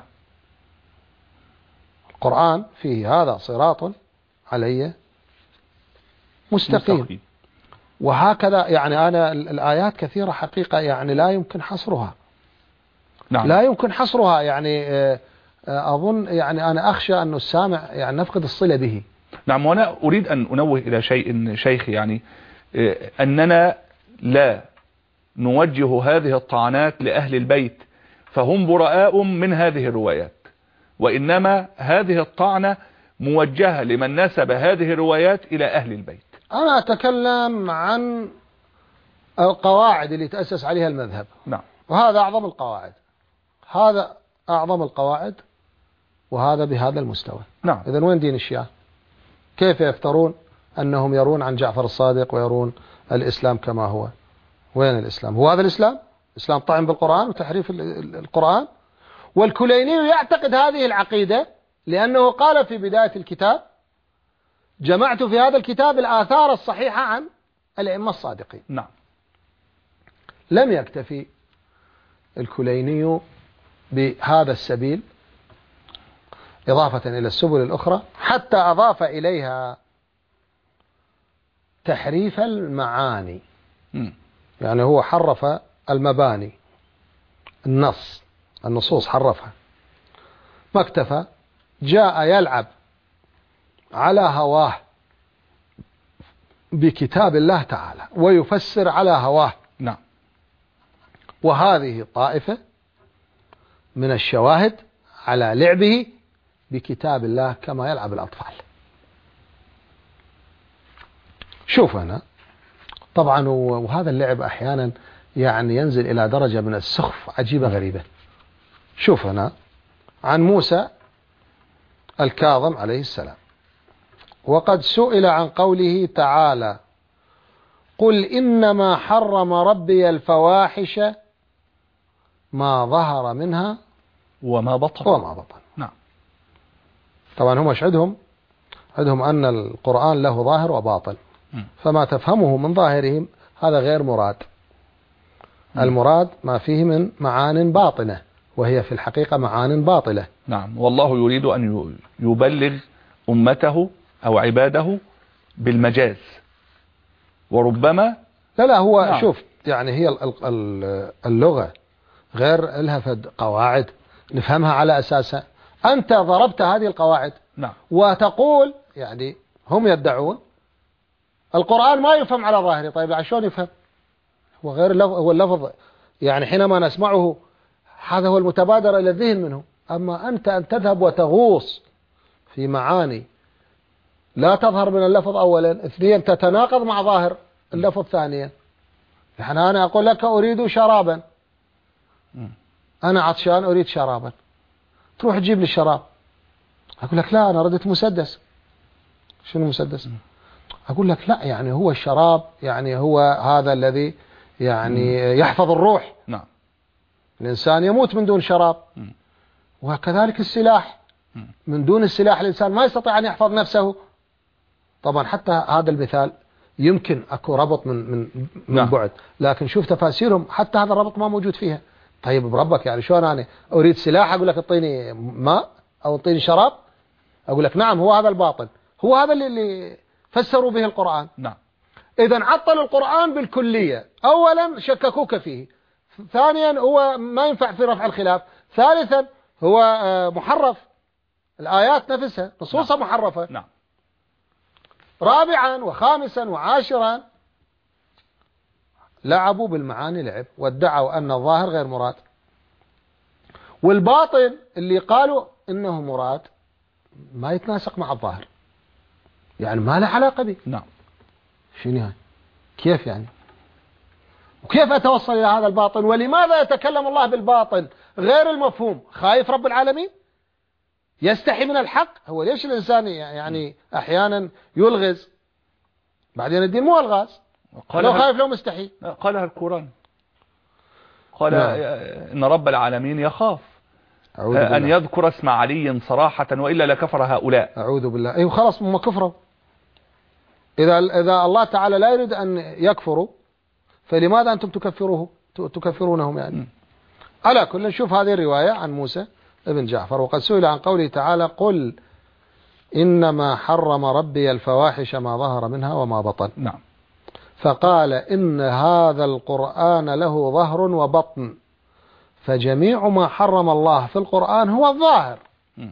القرآن فيه هذا صراط علي مستقيم, مستقيم. وهكذا يعني أنا الآيات كثيرة حقيقة يعني لا يمكن حصرها. نعم. لا يمكن حصرها يعني أظن يعني أنا أخشى أن السامع يعني نفقد الصلة به. نعم. وأنا أريد أن أنوه إلى شيء شيخ، يعني أننا لا نوجه هذه الطعنات لأهل البيت فهم براء من هذه الروايات، وإنما هذه الطعنة موجهة لمن نسب هذه الروايات إلى أهل البيت. أنا أتكلم عن القواعد اللي تأسس عليها المذهب. نعم. وهذا أعظم القواعد، هذا أعظم القواعد، وهذا بهذا المستوى. نعم. إذن وين دين الشيعة؟ كيف يفترون أنهم يرون عن جعفر الصادق ويرون الإسلام كما هو؟ وين الإسلام؟ هو هذا الإسلام؟ إسلام طعن بالقرآن وتحريف القرآن. والكليني يعتقد هذه العقيدة لأنه قال في بداية الكتاب: جمعت في هذا الكتاب الآثار الصحيحة عن الأئمة الصادقين. نعم. لم إضافة إلى السبل الأخرى، حتى أضاف إليها تحريف المعاني. م. يعني هو حرف المباني، النص، النصوص حرفها. ما اكتفى، جاء يلعب على هواه بكتاب الله تعالى ويفسر على هواه. نعم. وهذه طائفة من الشواهد على لعبه بكتاب الله كما يلعب الأطفال. شوف أنا طبعا، وهذا اللعب أحيانا يعني ينزل إلى درجة من السخف عجيبة غريبة. شوف أنا عن موسى الكاظم عليه السلام، وقد سئل عن قوله تعالى: قل إنما حرم ربي الفواحش ما ظهر منها وما بطن وما بطن. نعم. طبعا هم مش عندهم عندهم أن القرآن له ظاهر وباطن، فما تفهمه من ظاهرهم هذا غير مراد. المراد ما فيه من معان باطنة، وهي في الحقيقة معان باطلة. نعم. والله يريد أن يبلغ أمته أو عباده بالمجاز، وربما لا لا هو نعم. شوف، يعني هي اللغة غير لها فد قواعد نفهمها على أساسها. أنت ضربت هذه القواعد نعم. وتقول يعني هم يدعون القرآن ما يفهم على ظاهره. طيب شلون يفهم؟ هو غير اللفظ، هو اللفظ يعني حينما نسمعه هذا هو المتبادر إلى الذهن منه. أما أنت أن تذهب وتغوص في معاني لا تظهر من اللفظ أولا، اثنين تتناقض مع ظاهر اللفظ ثانيا. يعني أنا أقول لك أريد شرابا، أنا عطشان أريد شرابا، تروح تجيب لي الشراب، أقول لك لا أنا ردت مسدس. شنو مسدس؟ أقول لك لا، يعني هو الشراب يعني هو هذا الذي يعني يحفظ الروح. نعم. الإنسان يموت من دون شراب، وكذلك السلاح، من دون السلاح الإنسان ما يستطيع أن يحفظ نفسه. طبعا حتى هذا المثال يمكن أكو ربط من من من نعم. بعد، لكن شوف تفاسيرهم حتى هذا الربط ما موجود فيها. طيب بربك يعني شلون أنا أريد سلاح أقول لك اعطيني ماء أو اعطيني شراب؟ أقول لك نعم هو هذا الباطل، هو هذا اللي, اللي فسروا به القرآن. نعم. إذا عطلوا القرآن بالكلية. أولا شككوك فيه، ثانيا هو ما ينفع في رفع الخلاف، ثالثا هو محرف، الآيات نفسها نصوصها نعم. محرفة. نعم. رابعا وخامسا وعاشرا لعبوا بالمعاني لعب، وادعوا أن الظاهر غير مراد، والباطن اللي قالوا إنه مراد ما يتناسق مع الظاهر، يعني ما له علاقة به. نعم. شنو يعني؟ كيف يعني؟ وكيف أتوصل إلى هذا الباطن؟ ولماذا يتكلم الله بالباطن غير المفهوم؟ خايف رب العالمين؟ يستحي من الحق؟ هو ليش الإنسان يعني أحيانا يلغز؟ بعدين الدين مو الغاز، لو خايف لو مستحي. قالها القرآن، قال نعم. إن رب العالمين يخاف أن يذكر اسم علي صراحة وإلا لكفر هؤلاء. أعوذ بالله. أيوه خلاص هم كفروا. إذا إذا الله تعالى لا يريد أن يكفروا فلماذا أنتم تكفروه تكفرونهم يعني؟ م. على كل شوف هذه الرواية عن موسى ابن جعفر، وقد سئل عن قوله تعالى: قل إنما حرم ربي الفواحش ما ظهر منها وما بطن. نعم. فقال إن هذا القرآن له ظهر وبطن، فجميع ما حرم الله في القرآن هو الظاهر، م.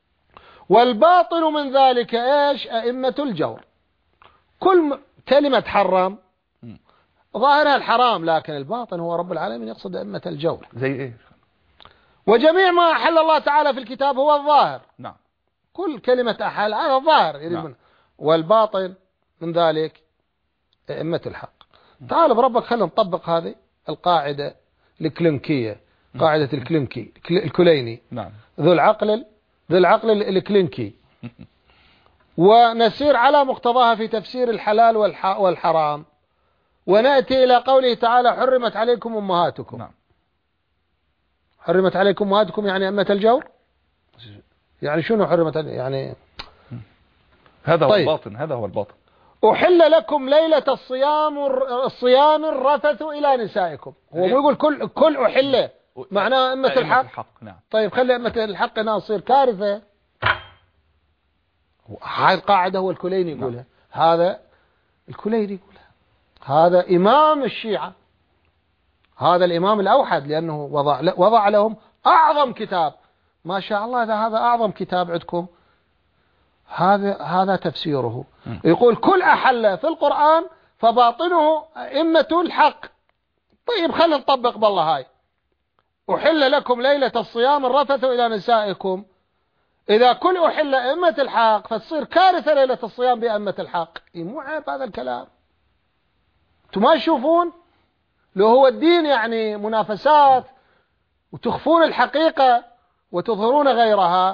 والباطن من ذلك إيش؟ أئمة الجور. كل كلمة حرام ظاهرها الحرام، لكن الباطن هو رب العالمين يقصد أئمة الجور. زي إيه؟ وجميع ما أحل الله تعالى في الكتاب هو الظاهر. نعم. كل كلمة أحل هذا الظاهر يريد نعم. منه. والباطن من ذلك أئمة الحق. تعال بربك خلينا نطبق هذه القاعدة الكلينكية، قاعدة الكلينكي الكليني. نعم. ذو العقل ذو العقل الكلينكي ونسير على مقتضاها في تفسير الحلال والحرام، ونأتي إلى قوله تعالى: حرمت عليكم أمهاتكم. نعم. حرمت عليكم أمهاتكم يعني أمة الجور، يعني شنو حرمت يعني؟ هذا هو طيب. الباطن، هذا هو الباطن. أحل لكم ليلة الصيام الصيام الرفث إلى نسائكم. هو مو يقول كل كل أحل معناه أمة الحق. الحق. نعم. طيب خلي أمة الحق هنا تصير كارثة. هاي القاعدة هو الكليني يقولها، هذا الكليني يقولها، هذا إمام الشيعة، هذا الإمام الأوحد، لأنه وضع وضع لهم أعظم كتاب. ما شاء الله، إذا هذا أعظم كتاب عندكم، هذا هذا تفسيره. يقول كل أحل في القرآن فباطنه أئمة الحق. طيب خلينا نطبق بالله هاي، أحل لكم ليلة الصيام الرفث إلى نسائكم. إذا كل أحل أئمة الحق فتصير كارثة ليلة الصيام بأئمة الحق. مو عيب هذا الكلام؟ أنتم ما تشوفون لو هو الدين يعني منافسات وتخفون الحقيقة وتظهرون غيرها؟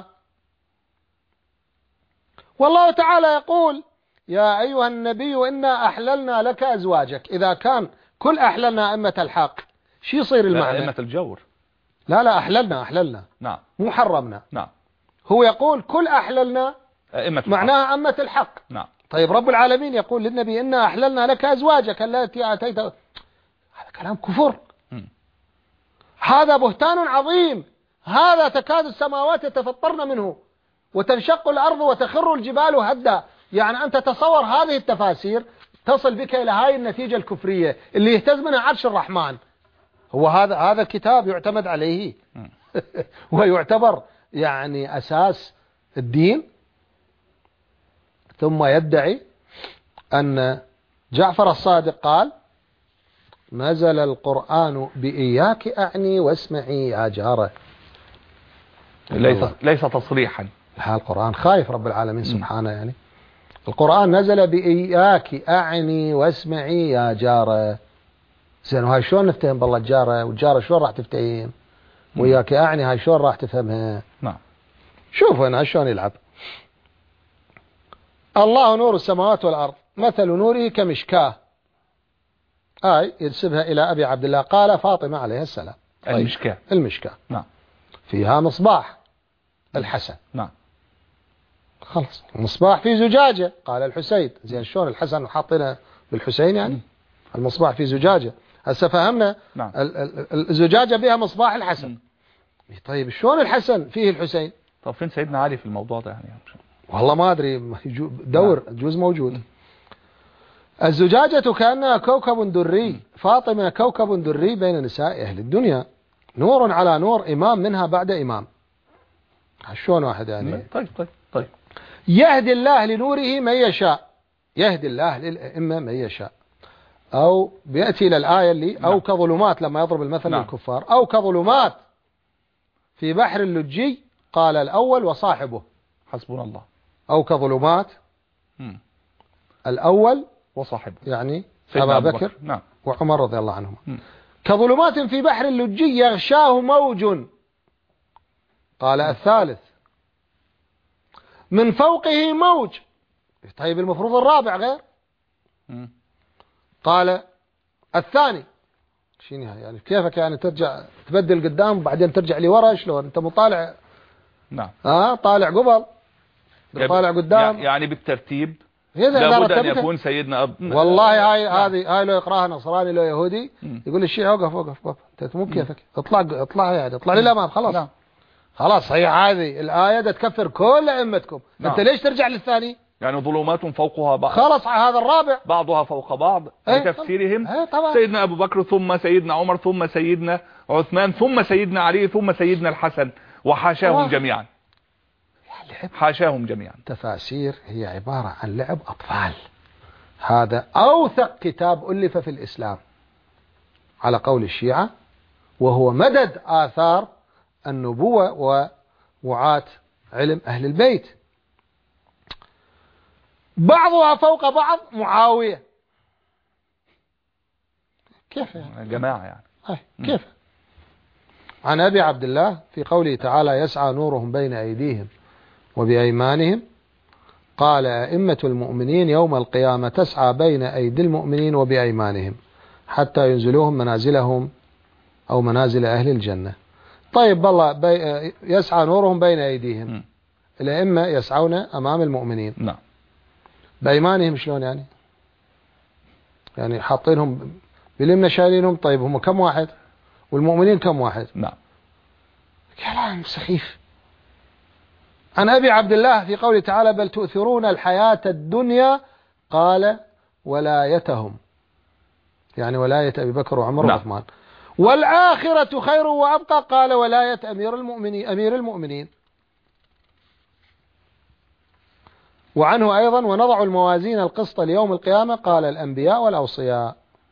والله تعالى يقول يا أيها النبي إنا أحللنا لك أزواجك. إذا كان كل أحللنا أئمة الحق، شو يصير المعنى؟ أئمة الجور. لا لا أحللنا أحللنا نعم، مو حرمنا. نعم، هو يقول كل أحللنا أئمة معناها أئمة الحق. نعم. طيب رب العالمين يقول للنبي إنا أحللنا لك أزواجك التي آتيت. هذا كلام كفر، م. هذا بهتان عظيم. هذا تكاد السماوات يتفطرن منه وتنشق الأرض وتخر الجبال هدا. يعني أنت تصور هذه التفاسير تصل بك إلى هاي النتيجة الكفرية اللي يهتز منها عرش الرحمن. هو هذا هذا الكتاب يعتمد عليه ويعتبر يعني أساس الدين؟ ثم يدعي أن جعفر الصادق قال نزل القرآن بإياك أعني واسمعي يا جارة. ليس ليس تصريحا. ها القرآن خايف رب العالمين سبحانه. يعني القرآن نزل بإياك أعني واسمعي يا جارة. زين، وهاي شلون نفتهم بالله الجارة؟ والجارة شلون راح تفتهم؟ وإياك أعني هاي شلون راح تفهمها؟ نعم. شوفوا هنا شلون يلعب. الله نور السماوات والأرض مثل نوره كمشكاه. آي ينسبها إلى أبي عبد الله قال فاطمة عليه السلام. طيب. المشكاه. المشكاه. نعم. فيها مصباح الحسن. نعم. خلص. مصباح في زجاجة قال الحسين. زين، شلون الحسن حاطينه بالحسين يعني؟ المصباح في زجاجة. هسه فهمنا. نعم. الزجاجة بها مصباح الحسن. م. طيب شلون الحسن فيه الحسين؟ طب فين سيدنا علي في الموضوع ده يعني؟ والله ما أدري، دور جوز موجود. الزجاجة كأنها كوكب دري. فاطمة كوكب دري بين نساء أهل الدنيا، نور على نور، إمام منها بعد إمام. شلون واحد يعني؟ طيب طيب طيب. يهدي الله لنوره من يشاء. يهدي الله للأئمة من يشاء. أو بيأتي إلى الآية اللي أو كظلمات لما يضرب المثل نعم. للكفار. أو كظلمات في بحر اللجي قال الأول وصاحبه. حسبنا الله. أو كظلمات. م. الأول وصاحبه يعني أبا بكر, بكر. نعم. وعمر رضي الله عنهما. م. كظلمات في بحر اللجي يغشاه موج قال الثالث من فوقه موج. طيب المفروض الرابع غير. م. قال الثاني. شنو يعني؟ كيفك يعني ترجع تبدل قدام وبعدين ترجع لورا؟ شلون انت مطالع؟ نعم. اه طالع قبل طالع قدام يعني بالترتيب. لابد أن يكون سيدنا أب... والله هاي هذه هاي لو يقراها نصراني لو يهودي م. يقول الشيعة وقف وقف وقف انت مو كيفك، اطلع اطلع يعني اطلع للامام. خلاص لا. خلاص هي هذه الآية تكفر كل أئمتكم. نعم. انت ليش ترجع للثاني؟ يعني ظلمات فوقها بعض. خلاص هذا الرابع بعضها فوق بعض. ايه بتفسيرهم ايه سيدنا أبو بكر ثم سيدنا عمر ثم سيدنا عثمان ثم سيدنا علي ثم سيدنا الحسن وحاشاهم جميعا. حاشاهم جميعا. تفاسير هي عبارة عن لعب أطفال. هذا أوثق كتاب ألف في الإسلام على قول الشيعة، وهو مدد آثار النبوة ووعاة علم أهل البيت. بعضها فوق بعض معاوية. كيف يعني؟ جماعة يعني. كيف؟ عن أبي عبد الله في قوله تعالى يسعى نورهم بين أيديهم وبأيمانهم قال أئمة المؤمنين يوم القيامة تسعى بين أيدي المؤمنين وبأيمانهم حتى ينزلوهم منازلهم أو منازل أهل الجنة. طيب بالله بي يسعى نورهم بين أيديهم. م. الأئمة يسعون أمام المؤمنين. نعم. بأيمانهم شلون يعني؟ يعني حاطينهم باليمنى شايلينهم. طيب هم كم واحد؟ والمؤمنين كم واحد؟ نعم. كلام سخيف. عن أبي عبد الله في قوله تعالى بل تؤثرون الحياة الدنيا قال ولايتهم، يعني ولاية أبي بكر وعمر وعثمان، والآخرة خير وأبقى قال ولاية أمير المؤمنين أمير المؤمنين. وعنه أيضا ونضع الموازين القسط ليوم القيامة قال الأنبياء والأوصياء.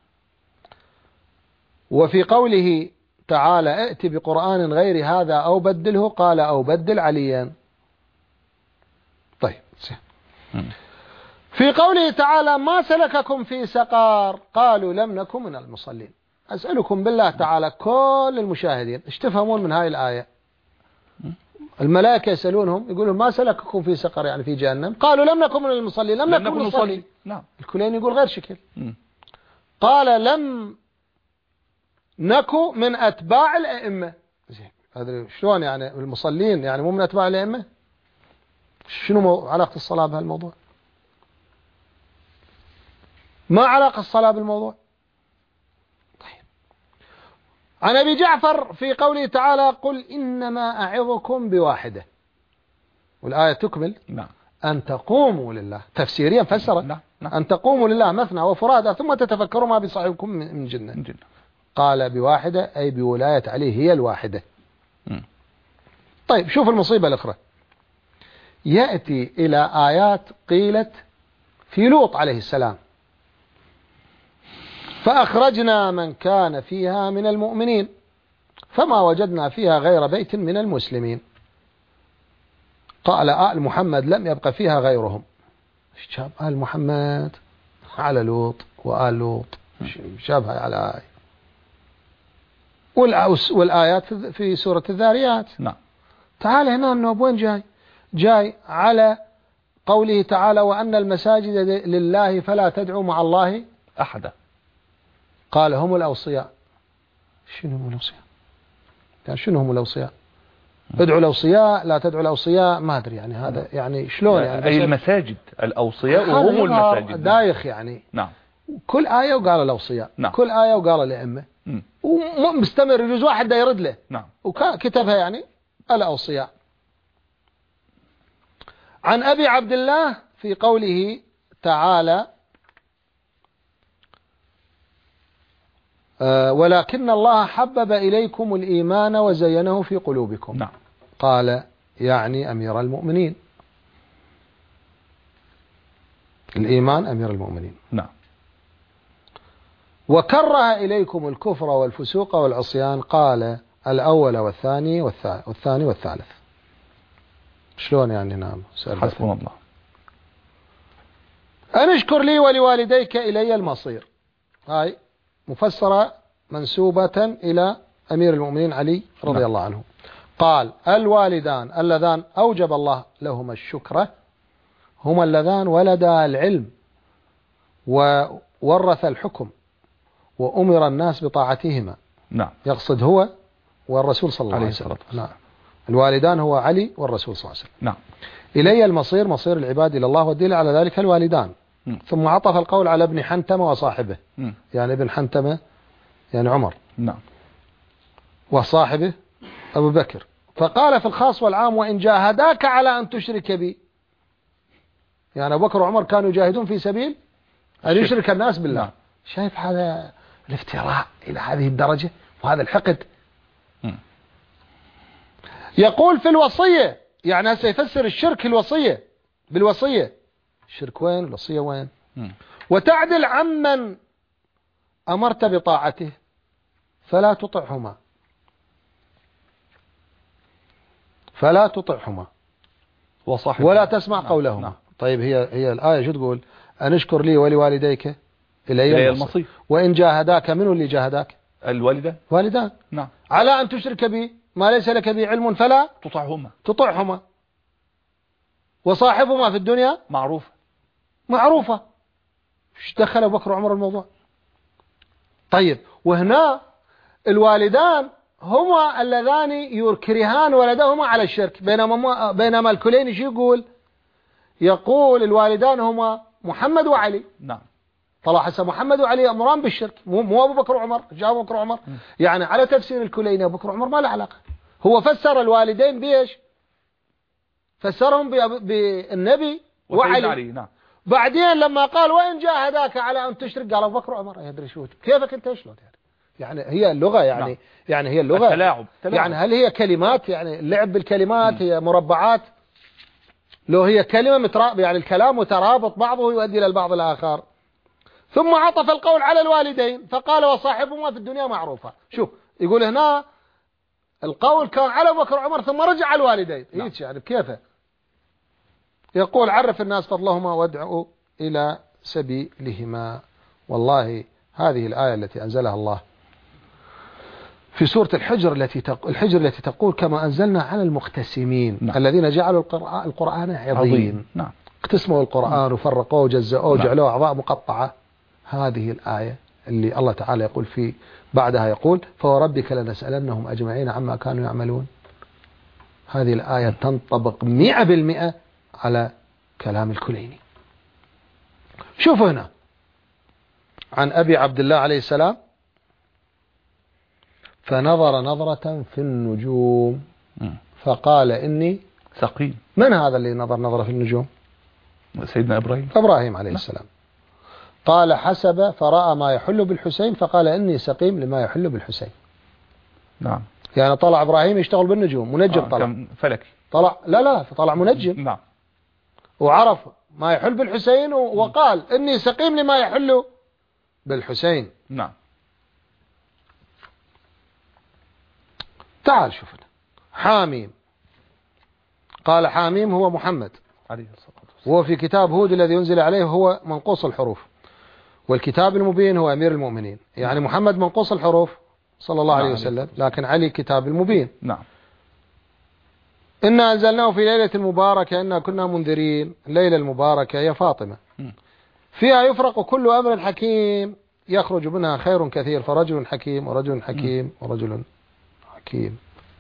وفي قوله تعالى ائت بقرآن غير هذا أو بدله قال أو بدل عليا. طيب في قوله تعالى ما سلككم في سقر قالوا لم نكن من المصلين. أسألكم بالله تعالى كل المشاهدين ايش تفهمون من هاي الآية؟ الملائكة يسألونهم يقولون ما سلككم في سقر يعني في جهنم قالوا لم نكن من المصلين. لم, لم نكن نصلي. نعم. الكلين يقول غير شكل. م. قال لم نكو من أتباع الأئمة. هذا شلون يعني المصلين يعني مو من أتباع الأئمة؟ شنو علاقة الصلاة بهالموضوع؟ ما علاقة الصلاة بالموضوع؟ طيب. عن أبي جعفر في قوله تعالى قل إنما أعظكم بواحدة، والآية تكمل نعم. أن تقوموا لله تفسيريا فسرت نعم. نعم. أن تقوموا لله مثنى وفرادى ثم تتفكروا ما بصاحبكم من جنة. من جنة. قال بواحدة أي بولاية عليه هي الواحدة. م. طيب شوف المصيبة الأخرى، يأتي إلى آيات قيلت في لوط عليه السلام فأخرجنا من كان فيها من المؤمنين فما وجدنا فيها غير بيت من المسلمين. قال آل محمد لم يبق فيها غيرهم. شاب آل محمد على لوط وآل لوط شابها على آي. والآيات في سورة الذاريات. نعم. تعال هنا أنه وين جاي؟ جاي على قوله تعالى وأن المساجد لله فلا تدعوا مع الله أحدا. قال هم الأوصياء. شنو هم الأوصياء؟ يعني شنو هم الأوصياء؟ ادعوا الأوصياء لا تدعوا الأوصياء ما أدري يعني هذا يعني شلون يعني أي المساجد الأوصياء وهم المساجد دايخ يعني. نعم. كل آية وقال الأوصياء. نعم. كل آية وقال الأئمة ومستمر يجوز واحد دا يرد له. نعم. وكتبها يعني الأوصياء. عن أبي عبد الله في قوله تعالى أه ولكن الله حبب إليكم الإيمان وزينه في قلوبكم. نعم. قال يعني أمير المؤمنين. الإيمان أمير المؤمنين. نعم. وكره إليكم الكفر والفسوق والعصيان قال الأول والثاني والثاني والثالث. شلون يعني؟ نعم. حسبنا الله. أن اشكر لي ولوالديك إلي المصير. هاي مفسرة منسوبة إلى أمير المؤمنين علي رضي نعم. الله عنه. قال الوالدان اللذان أوجب الله لهما الشكر هما اللذان ولدا العلم وورث الحكم وأمر الناس بطاعتهما. نعم. يقصد هو والرسول صلى الله عليه وسلم. نعم. الوالدان هو علي والرسول صلى الله عليه وسلم. نعم. إلي المصير مصير العباد إلى الله والدليل على ذلك الوالدان. م. ثم عطف القول على ابن حنتمة وصاحبه. م. يعني ابن حنتمة يعني عمر. نعم. وصاحبه أبو بكر. فقال في الخاص والعام وإن جاهداك على أن تشرك بي. يعني أبو بكر وعمر كانوا يجاهدون في سبيل أن يشرك الناس بالله. نعم. شايف هذا الافتراء إلى هذه الدرجة وهذا الحقد. م. يقول في الوصية يعني هسه يفسر الشرك الوصية بالوصية. الشرك وين الوصية وين؟ م. وتعدل عمن أمرت بطاعته فلا تطعهما فلا تطعهما ولا تسمع نعم. قولهما. نعم. طيب هي هي الآية شو تقول؟ أن اشكر لي ولوالديك إلي المصير. وإن جاهداك منو اللي جاهداك؟ الوالدان. والدان. نعم. على أن تشرك بي ما ليس لك به علم فلا تطعهما تطعهما وصاحبهما في الدنيا معروف معروفة. ايش دخل أبو بكر وعمر الموضوع؟ طيب وهنا الوالدان هما اللذان يكرهان ولدهما على الشرك بينما بينما الكليني شو يقول؟ يقول الوالدان هما محمد وعلي. نعم. طلع هسه محمد وعلي امران بالشرك مو مو ابو بكر وعمر. جاء ابو بكر وعمر م. يعني على تفسير الكليني ابو بكر وعمر ما له علاقه. هو فسر الوالدين بيش؟ فسرهم بالنبي وعلي. علي. نعم. بعدين لما قال وإن جاهداك على أن تشرك قال أبو بكر وعمر يدري شو كيفك أنت شلون يعني يعني هي اللغة يعني نعم. يعني هي اللغة التلاعب. يعني هل هي كلمات يعني اللعب بالكلمات م. هي مربعات لو هي كلمة مترابط يعني الكلام مترابط بعضه يؤدي إلى البعض الآخر. ثم عطف القول على الوالدين فقال وصاحبهما في الدنيا معروفة. شوف يقول هنا القول كان على أبو بكر وعمر ثم رجع على الوالدين نعم. يعني كيفه يقول عرف الناس فضلهما وادعوا إلى سبيلهما. والله هذه الآية التي أنزلها الله في سورة الحجر التي تق... الحجر التي تقول كما أنزلنا على المقتسمين نعم. الذين جعلوا القرآن, القرآن عظيم, عظيم. نعم. اقتسموا القرآن وفرقوه وجزأوه وجعلوه أعضاء مقطعة. هذه الآية اللي الله تعالى يقول في بعدها يقول فوربك لنسألنهم أجمعين عما كانوا يعملون. هذه الآية تنطبق مئة بالمئة على كلام الكليني. شوفوا هنا عن أبي عبد الله عليه السلام فنظر نظرة في النجوم فقال إني سقيم. من هذا اللي نظر نظرة في النجوم؟ سيدنا إبراهيم إبراهيم عليه السلام. قال حسب فرأى ما يحل بالحسين فقال إني سقيم لما يحل بالحسين. نعم. يعني طلع إبراهيم يشتغل بالنجوم منجم آه طلع فلكي طلع لا لا فطلع منجم نعم. وعرف ما يحل بالحسين وقال إني سقيم لما يحل بالحسين. نعم. تعال شوفنا حاميم. قال حاميم هو محمد عليه الصلاة والسلام وهو في كتاب هود الذي ينزل عليه هو منقوص الحروف والكتاب المبين هو أمير المؤمنين. يعني محمد منقوص الحروف صلى الله عليه وسلم لكن علي كتاب المبين. نعم. إنا أنزلناه في ليلة المباركة إنا كنا منذرين. الليلة المباركة هي فاطمة فيها يفرق كل أمر حكيم يخرج منها خير كثير فرجل حكيم ورجل حكيم ورجل حكيم.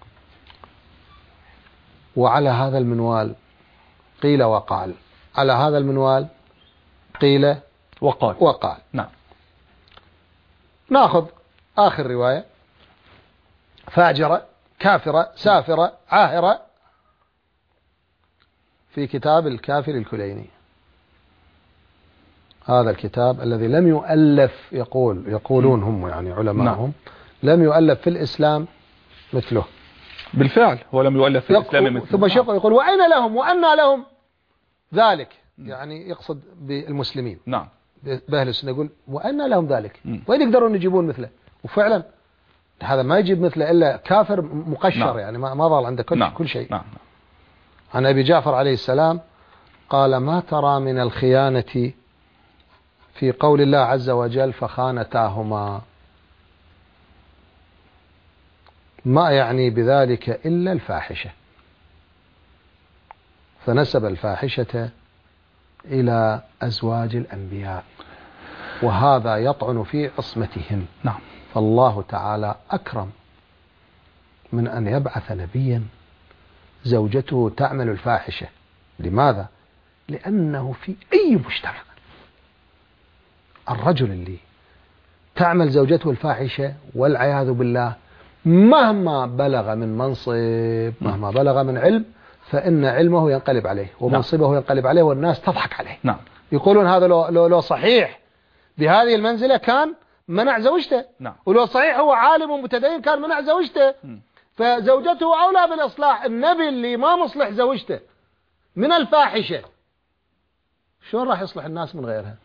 وعلى هذا المنوال قيل وقال على هذا المنوال قيل وقال وقال. نعم. ناخذ آخر رواية فاجرة كافرة سافرة عاهرة في كتاب الكافر الكليني. هذا الكتاب الذي لم يؤلف يقول يقولون هم يعني علماءهم لم يؤلف في الإسلام مثله. بالفعل هو لم يؤلف في الإسلام مثله. ثم شيخ يقول وأين لهم وأنى لهم ذلك يعني يقصد بالمسلمين. نعم. بأهل السنة يقول وأنى لهم ذلك وين يقدرون يجيبون مثله. وفعلا هذا ما يجيب مثله إلا كافر مقشر. نعم. يعني ما ما ضل عنده كل, نعم. كل شيء. نعم. عن أبي جعفر عليه السلام قال ما ترى من الخيانة في قول الله عز وجل فخانتاهما ما يعني بذلك إلا الفاحشة. فنسب الفاحشة إلى أزواج الأنبياء وهذا يطعن في عصمتهم. نعم. فالله تعالى أكرم من أن يبعث نبيا زوجته تعمل الفاحشة. لماذا؟ لأنه في أي مجتمع الرجل اللي تعمل زوجته الفاحشة والعياذ بالله مهما بلغ من منصب مهما بلغ من علم فإن علمه ينقلب عليه ومنصبه نعم. ينقلب عليه والناس تضحك عليه. نعم. يقولون هذا لو, لو, لو صحيح بهذه المنزلة كان منع زوجته. نعم. ولو صحيح هو عالم ومتدين كان منع زوجته. م. فزوجته أولى بالإصلاح. النبي اللي ما مصلح زوجته من الفاحشة شلون راح يصلح الناس من غيرها؟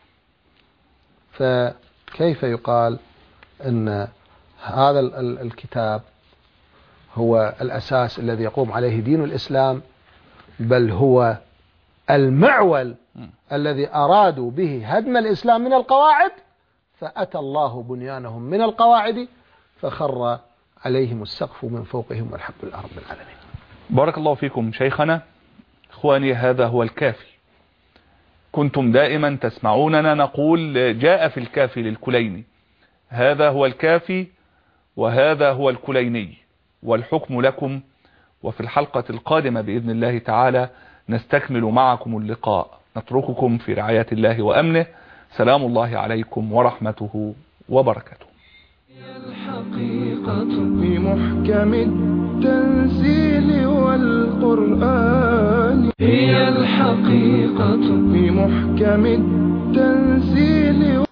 فكيف يقال أن هذا الكتاب هو الأساس الذي يقوم عليه دين الإسلام بل هو المعول م. الذي أرادوا به هدم الإسلام من القواعد فأتى الله بنيانهم من القواعد فخر عليهم السقف من فوقهم والحمد لله رب العالمين. بارك الله فيكم شيخنا. إخواني هذا هو الكافي. كنتم دائما تسمعوننا نقول جاء في الكافي للكليني. هذا هو الكافي وهذا هو الكليني والحكم لكم. وفي الحلقة القادمة بإذن الله تعالى نستكمل معكم اللقاء. نترككم في رعاية الله وأمنه. سلام الله عليكم ورحمته وبركاته. الحقيقة بمحكم التنزيل والقرآن هي الحقيقة في محكم التنزيل